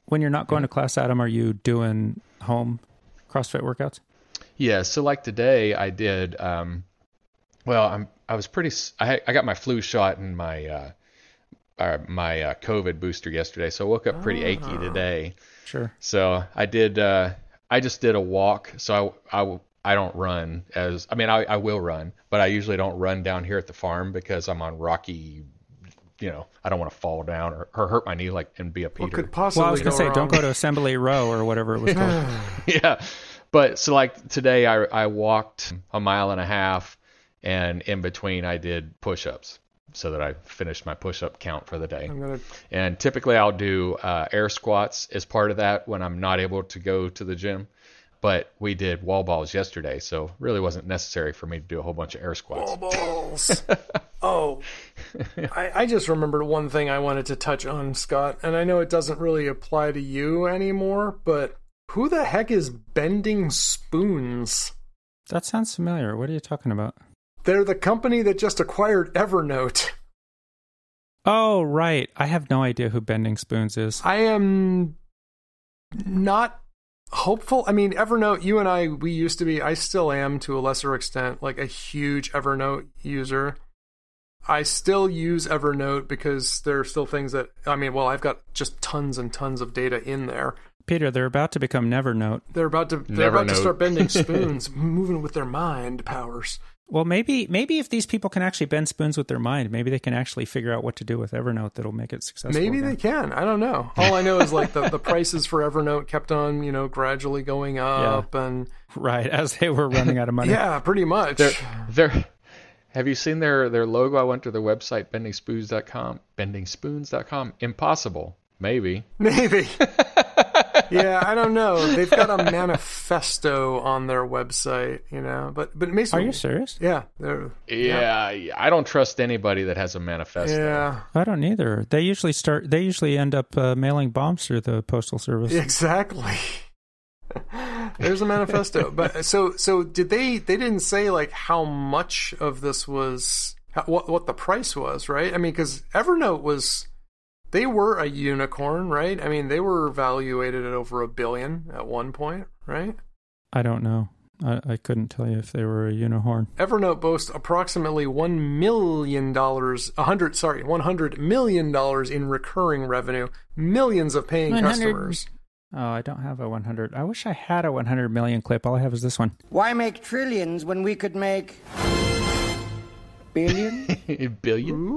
when you're not going to class, Adam, are you doing home CrossFit workouts? Yeah. So like today I did, um, well, I'm, I was pretty, I, I got my flu shot and my, uh, uh my uh, COVID booster yesterday. So I woke up pretty oh. achy today. Sure. So I did, uh, I just did a walk. So I, I, I don't run as, I mean, I, I will run, but I usually don't run down here at the farm because I'm on rocky, you know, I don't want to fall down or, or hurt my knee like and be a Peter. What could possibly well, I was going to say, wrong? don't go to Assembly Row or whatever it was called. Yeah. But so like today I, I walked a mile and a half and in between I did push-ups so that I finished my push-up count for the day. I'm gonna... And typically I'll do uh, air squats as part of that when I'm not able to go to the gym. But we did wall balls yesterday, so it really wasn't necessary for me to do a whole bunch of air squats. Wall balls. Oh, I, I just remembered one thing I wanted to touch on, Scott, and I know it doesn't really apply to you anymore, but who the heck is Bending Spoons? That sounds familiar. What are you talking about? They're the company that just acquired Evernote. Oh, right. I have no idea who Bending Spoons is. I am not hopeful. I mean, Evernote, you and I, we used to be, I still am to a lesser extent, like a huge Evernote user. I still use Evernote because there are still things that, I mean, well, I've got just tons and tons of data in there. Peter, they're about to become Nevernote. They're about to they're about to start bending spoons, moving with their mind powers. Well, maybe maybe if these people can actually bend spoons with their mind, maybe they can actually figure out what to do with Evernote that'll make it successful. Maybe again. they can. I don't know. All I know is like the, the prices for Evernote kept on, you know, gradually going up, yeah. and right as they were running out of money. Yeah, pretty much. They're, they're, have you seen their, their logo? I went to their website, bending spoons dot com. bending spoons dot com. Impossible. Maybe. Maybe. Yeah, I don't know. They've got a manifesto on their website, you know. But but it makes Are me, you serious? Yeah. Yeah, yeah, I don't trust anybody that has a manifesto. Yeah, I don't either. They usually start. They usually end up uh, mailing bombs through the postal service. Exactly. There's a manifesto. But so so did they? They didn't say like how much of this was, how, what what the price was, right? I mean, because Evernote was. They were a unicorn, right? I mean, they were evaluated at over a billion at one point, right? I don't know. I, I couldn't tell you if they were a unicorn. Evernote boasts approximately one million dollars, a hundred, sorry, one hundred million dollars in recurring revenue, millions of paying one hundred customers. Oh, I don't have a one hundred. I wish I had a one hundred million clip. All I have is this one. Why make trillions when we could make... Billion? Billion?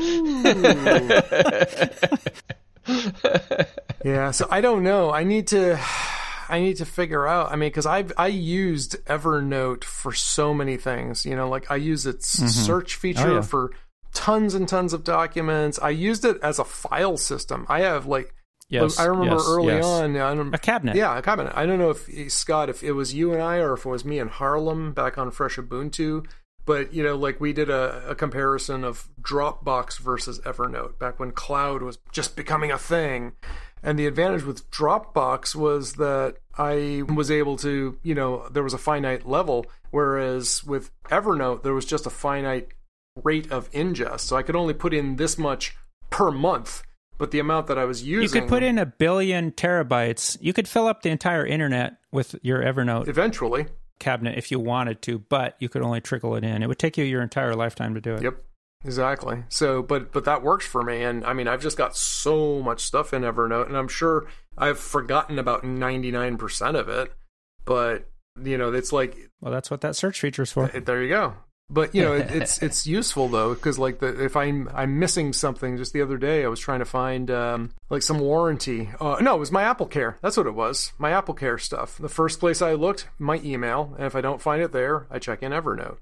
Yeah, so I don't know. I need to I need to figure out. I mean, because I I used Evernote for so many things. You know, like I use its mm-hmm. search feature oh, yeah. for tons and tons of documents. I used it as a file system. I have like, yes, I remember yes, early yes. on. I don't, a cabinet. Yeah, a cabinet. I don't know if, Scott, if it was you and I or if it was me and Harlem back on Fresh Ubuntu. But, you know, like we did a, a comparison of Dropbox versus Evernote back when cloud was just becoming a thing. And the advantage with Dropbox was that I was able to, you know, there was a finite level, whereas with Evernote, there was just a finite rate of ingest. So I could only put in this much per month, but the amount that I was using... You could put in a billion terabytes. You could fill up the entire internet with your Evernote. Eventually. Cabinet if you wanted to, but you could only trickle it in. It would take you your entire lifetime to do it. Yep. Exactly. So, but but that works for me, and I mean, I've just got so much stuff in Evernote, and I'm sure I've forgotten about ninety-nine percent of it. But you know, it's like, well, that's what that search feature is for. There you go. But you know, it, it's it's useful though, because like the if I'm I'm missing something, just the other day I was trying to find um, like some warranty. Uh, no, it was my Apple Care. That's what it was. My Apple Care stuff. The first place I looked, my email, and if I don't find it there, I check in Evernote.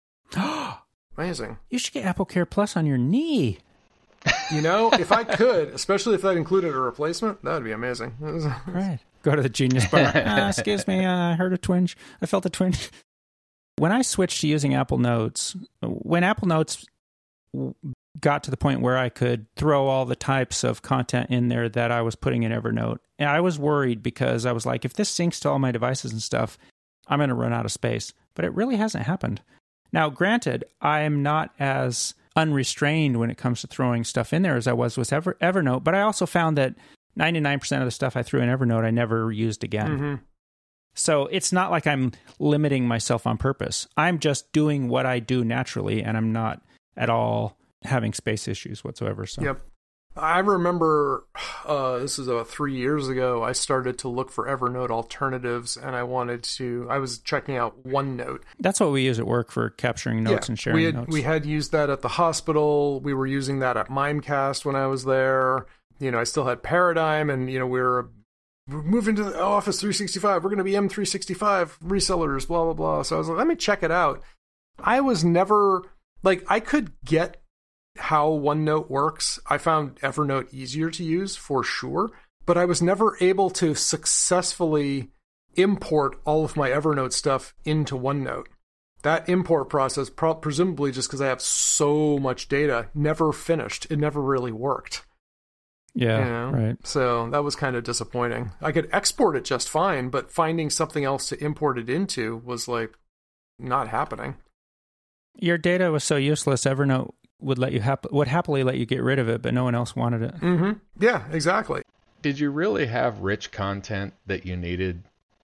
Amazing. You should get Apple Care Plus on your knee. You know, if I could, especially if that included a replacement, that would be amazing. Right. Go to the Genius Bar. uh, excuse me, uh, I heard a twinge. I felt a twinge. When I switched to using Apple Notes, when Apple Notes got to the point where I could throw all the types of content in there that I was putting in Evernote, and I was worried because I was like, if this syncs to all my devices and stuff, I'm going to run out of space. But it really hasn't happened. Now, granted, I am not as unrestrained when it comes to throwing stuff in there as I was with Ever- Evernote, but I also found that ninety-nine percent of the stuff I threw in Evernote, I never used again. Mm-hmm. So it's not like I'm limiting myself on purpose. I'm just doing what I do naturally, and I'm not at all having space issues whatsoever. So. Yep. I remember, uh, this was about three years ago, I started to look for Evernote alternatives, and I wanted to, I was checking out OneNote. That's what we use at work for capturing notes yeah, and sharing we had, notes. We had used that at the hospital. We were using that at Mimecast when I was there. You know, I still had Paradigm, and, you know, we were, we're moving to the Office three sixty-five. We're going to be M three sixty-five resellers, blah, blah, blah. So I was like, let me check it out. I was never, like, I could get how OneNote works. I found Evernote easier to use for sure, but I was never able to successfully import all of my Evernote stuff into OneNote. That import process, pro- presumably just because I have so much data, never finished. It never really worked. Yeah, you know? Right. So that was kind of disappointing. I could export it just fine, but finding something else to import it into was like not happening. Your data was so useless, Evernote would let you hap- would happily let you get rid of it, but no one else wanted it. Mm-hmm. Yeah, exactly. Did you really have rich content that you needed?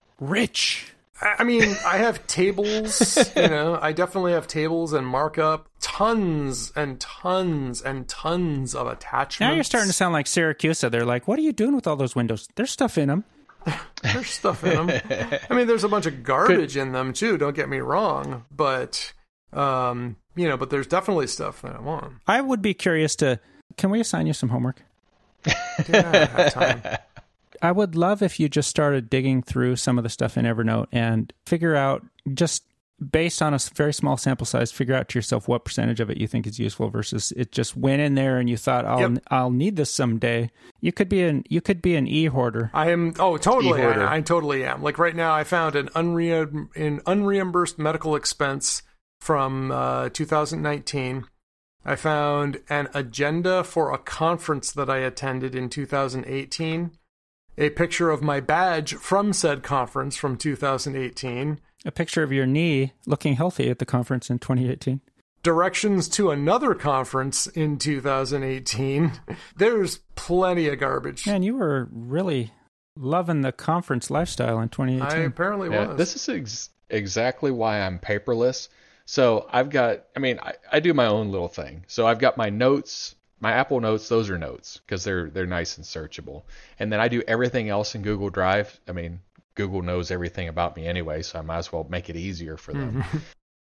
Rich. I, I mean, I have tables, you know, I definitely have tables and markup, tons and tons and tons of attachments. Now you're starting to sound like Syracusa. They're like, what are you doing with all those windows? There's stuff in them. There's stuff in them. I mean, there's a bunch of garbage Could... in them too, don't get me wrong, but... Um, you know, but there's definitely stuff that I want. I would be curious to, can we assign you some homework? Dude, I don't have time. I would love if you just started digging through some of the stuff in Evernote and figure out, just based on a very small sample size, figure out to yourself what percentage of it you think is useful versus it just went in there and you thought, I'll yep. I'll need this someday. You could be an you could be an e-hoarder. I am. Oh, totally. I, I totally am. Like right now, I found an unre- an unreimbursed medical expense from uh, two thousand nineteen. I found an agenda for a conference that I attended in two thousand eighteen, a picture of my badge from said conference from two thousand eighteen, a picture of your knee looking healthy at the conference in twenty eighteen, directions to another conference in two thousand eighteen. There's plenty of garbage. Man, you were really loving the conference lifestyle in twenty eighteen. I apparently yeah, was. This is ex- exactly why I'm paperless. So I've got, I mean, I, I do my own little thing. So I've got my notes, my Apple Notes, those are notes because they're they're nice and searchable. And then I do everything else in Google Drive. I mean, Google knows everything about me anyway, so I might as well make it easier for them. Mm-hmm.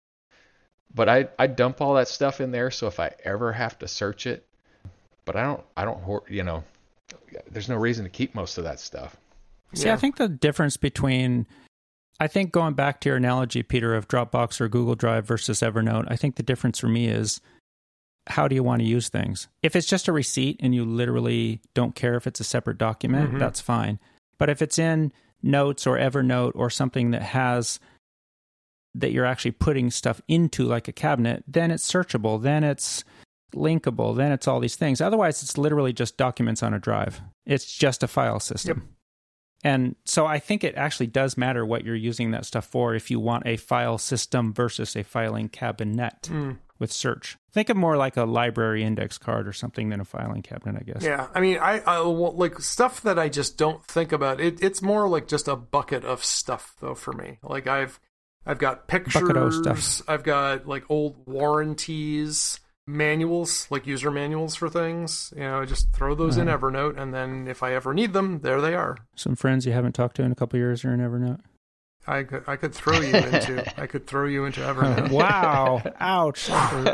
But I, I dump all that stuff in there, so if I ever have to search it, but I don't, I don't, you know, there's no reason to keep most of that stuff. See, yeah. I think the difference between... I think going back to your analogy, Peter, of Dropbox or Google Drive versus Evernote, I think the difference for me is how do you want to use things? If it's just a receipt and you literally don't care if it's a separate document, mm-hmm. that's fine. But if it's in Notes or Evernote or something that has, that you're actually putting stuff into like a cabinet, then it's searchable, then it's linkable, then it's all these things. Otherwise, it's literally just documents on a drive. It's just a file system. Yep. And so I think it actually does matter what you're using that stuff for if you want a file system versus a filing cabinet mm. with search. Think of more like a library index card or something than a filing cabinet, I guess. Yeah, I mean, I, I like stuff that I just don't think about. It, it's more like just a bucket of stuff, though, for me. Like I've I've got pictures, stuff. I've got like old warranties, manuals, like user manuals for things. You know, I just throw those uh-huh. in Evernote, and then if I ever need them, there they are. Some friends you haven't talked to in a couple of years are in Evernote. I could, I could throw you into, I could throw you into Evernote. Wow! Ouch!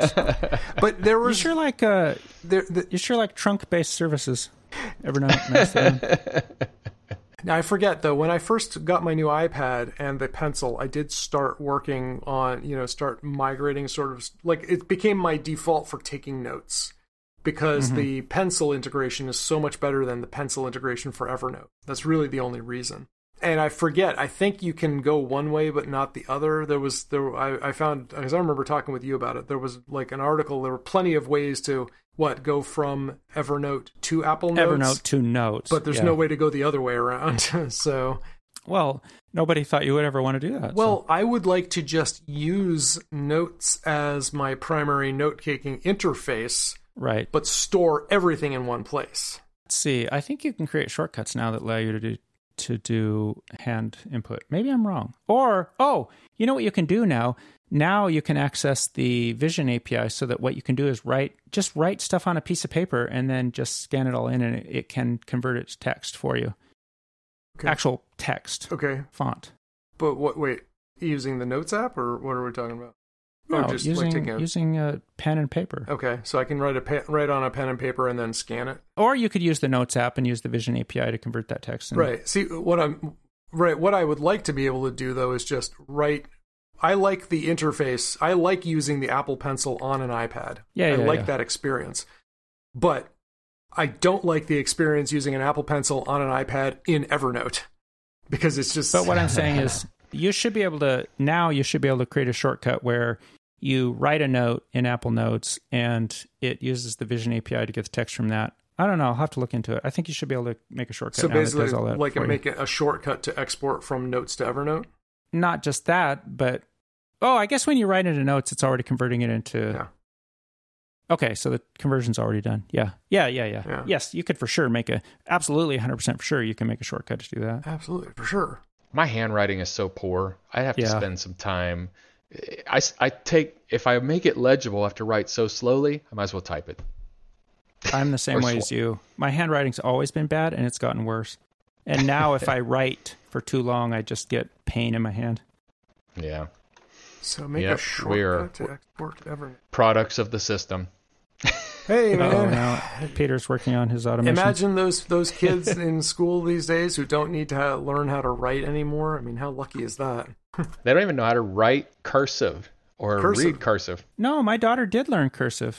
But there was you sure like uh, there, the, you sure like trunk-based services. Evernote. Nice. Now, I forget, though, when I first got my new iPad and the Pencil, I did start working on, you know, start migrating sort of, like, it became my default for taking notes because mm-hmm. the Pencil integration is so much better than the Pencil integration for Evernote. That's really the only reason. And I forget, I think you can go one way but not the other. There was, there I, I found, because I remember talking with you about it, there was, like, an article, there were plenty of ways to... What, go from Evernote to Apple Notes? Evernote to Notes. But there's yeah. no way to go the other way around. So, well, nobody thought you would ever want to do that. Well, so. I would like to just use Notes as my primary note-taking interface. Right. But store everything in one place. Let's see. I think you can create shortcuts now that allow you to do to do hand input. Maybe I'm wrong. Or, oh, you know what you can do now? Now you can access the Vision A P I so that what you can do is write, just write stuff on a piece of paper and then just scan it all in and it, it can convert it to text for you. Okay. Actual text. Okay. Font. But what, wait, using the Notes app or what are we talking about? No, or just using, like taking a... using a pen and paper. Okay, so I can write a pe- write on a pen and paper and then scan it. Or you could use the Notes app and use the Vision A P I to convert that text. And... Right. See, what I'm right. What I would like to be able to do though is just write. I like the interface. I like using the Apple Pencil on an iPad. Yeah, I yeah, like yeah. that experience. But I don't like the experience using an Apple Pencil on an iPad in Evernote because it's just. But what I'm saying is, you should be able to now. You should be able to create a shortcut where you write a note in Apple Notes and it uses the Vision A P I to get the text from that. I don't know. I'll have to look into it. I think you should be able to make a shortcut. So now basically, that does all that like for make you. it a shortcut to export from Notes to Evernote. Not just that, but oh, I guess when you write into Notes, it's already converting it into. Yeah. Okay, so the conversion's already done. Yeah, yeah, yeah, yeah. Yeah. Yes, you could for sure make a absolutely one hundred percent for sure. You can make a shortcut to do that. Absolutely, for sure. My handwriting is so poor. I have to Yeah. spend some time. I, I take, if I make it legible, I have to write so slowly, I might as well type it. I'm the same Or way sw- as you. My handwriting's always been bad, and it's gotten worse. And now, if I write for too long, I just get pain in my hand. Yeah. So make Yep, a shortcut we are- to export to Evernote. Products of the system. Hey man, Oh, now Peter's working on his automation. imagine those those kids in school these days who don't need to ha- learn how to write anymore. I mean, how lucky is that? They don't even know how to write cursive or Cursive. read cursive. No, my daughter did learn cursive.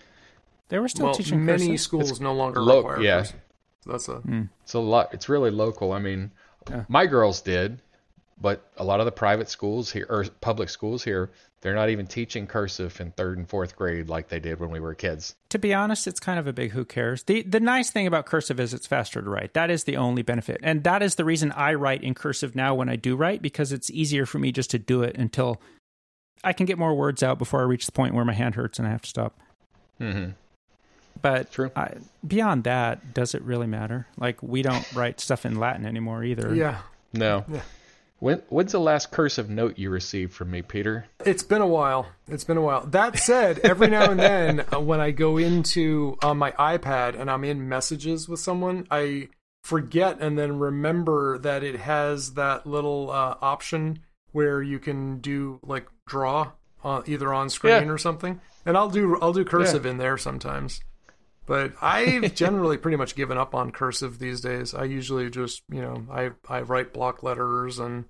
They were still Well, teaching many cursive. schools It's no longer lo- require yeah. cursive. So that's a Mm. It's a lot. It's really local. I mean, Yeah. my girls did, but a lot of the private schools here or public schools here, they're not even teaching cursive in third and fourth grade like they did when we were kids. To be honest, it's kind of a big who cares. The the nice thing about cursive is it's faster to write. That is the only benefit. And that is the reason I write in cursive now when I do write, because it's easier for me just to do it until I can get more words out before I reach the point where my hand hurts and I have to stop. Mm-hmm. But True. I, beyond that, does it really matter? Like, we don't write stuff in Latin anymore either. yeah. No. Yeah. When when's the last cursive note you received from me, Peter? It's been a while. It's been a while. That said, every now and then uh, when I go into uh, my iPad and I'm in messages with someone, I forget and then remember that it has that little uh, option where you can do like draw uh, either on screen Yeah. or something. And I'll do I'll do cursive in there sometimes. But I've generally pretty much given up on cursive these days. I usually just, you know, I I write block letters and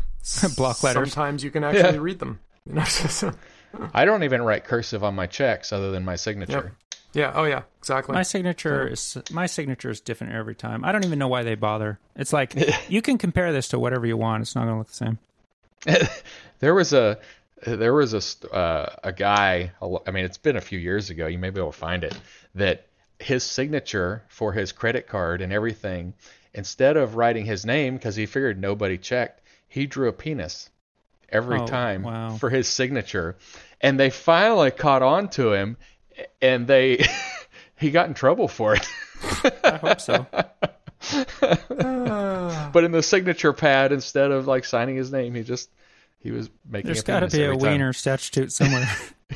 Block letters. Sometimes you can actually Yeah. read them. You know, so- I don't even write cursive on my checks other than my signature. yeah. Oh yeah. Exactly. My signature is my signature is different every time. I don't even know why they bother. It's like you can compare this to whatever you want. It's not going to look the same. There was a there was a st- uh, a guy. I mean, it's been a few years ago. You may be able to find it. That his signature for his credit card and everything, instead of writing his name because he figured nobody checked, he drew a penis every Oh, time wow. for his signature. And they finally caught on to him, and they he got in trouble for it. I hope so. Ah. But in the signature pad, instead of like signing his name, he just he was making. There's a got to penis be a every time. wiener statute somewhere.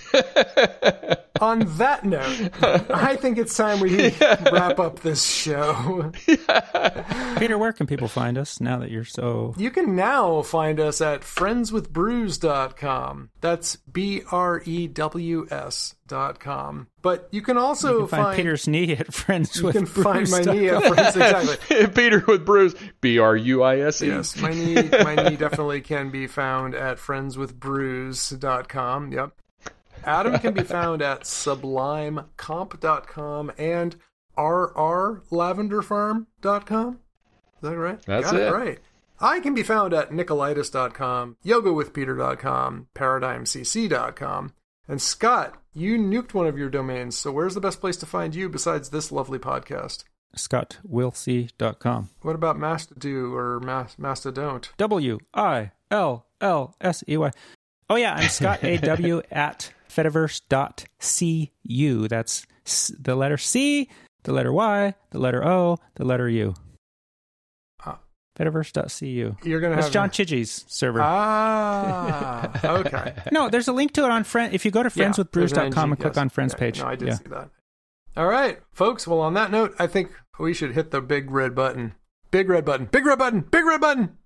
On that note, I think it's time we wrap up this show. Peter, where can people find us now that you're so... You can now find us at friends with brews dot com. That's B R E W S dot com. But you can also You can find, Peter's knee at friends You with can find my Bruce. knee at friends. Exactly. Peter with Bruce, B R U I S E. Yes, my knee, my knee definitely can be found at friends with brews dot com. Yep. Adam can be found at sublime comp dot com and R R lavender farm dot com. Is that right? That's Got it. it. Right. I can be found at nicolaitis dot com, yoga with peter dot com, paradigm c c dot com. And Scott, you nuked one of your domains, so where's the best place to find you besides this lovely podcast? scott wilsey dot com. What about Mastodon or Mas- Mastodont? W I L L S E Y. Oh, yeah, I'm Scott A W at fediverse dot c u. That's s- the letter C, the letter Y, the letter O, the letter U. Uh, Fediverse dot C U. You're gonna That's have John a... Chidgey's server. Ah, okay. No, there's a link to it on friend. If you go to friends with brews dot com yeah, and click yes. on friends yeah, page. No, I did yeah. see that. All right, folks. Well, on that note, I think we should hit the big red button. Big red button. Big red button. Big red button.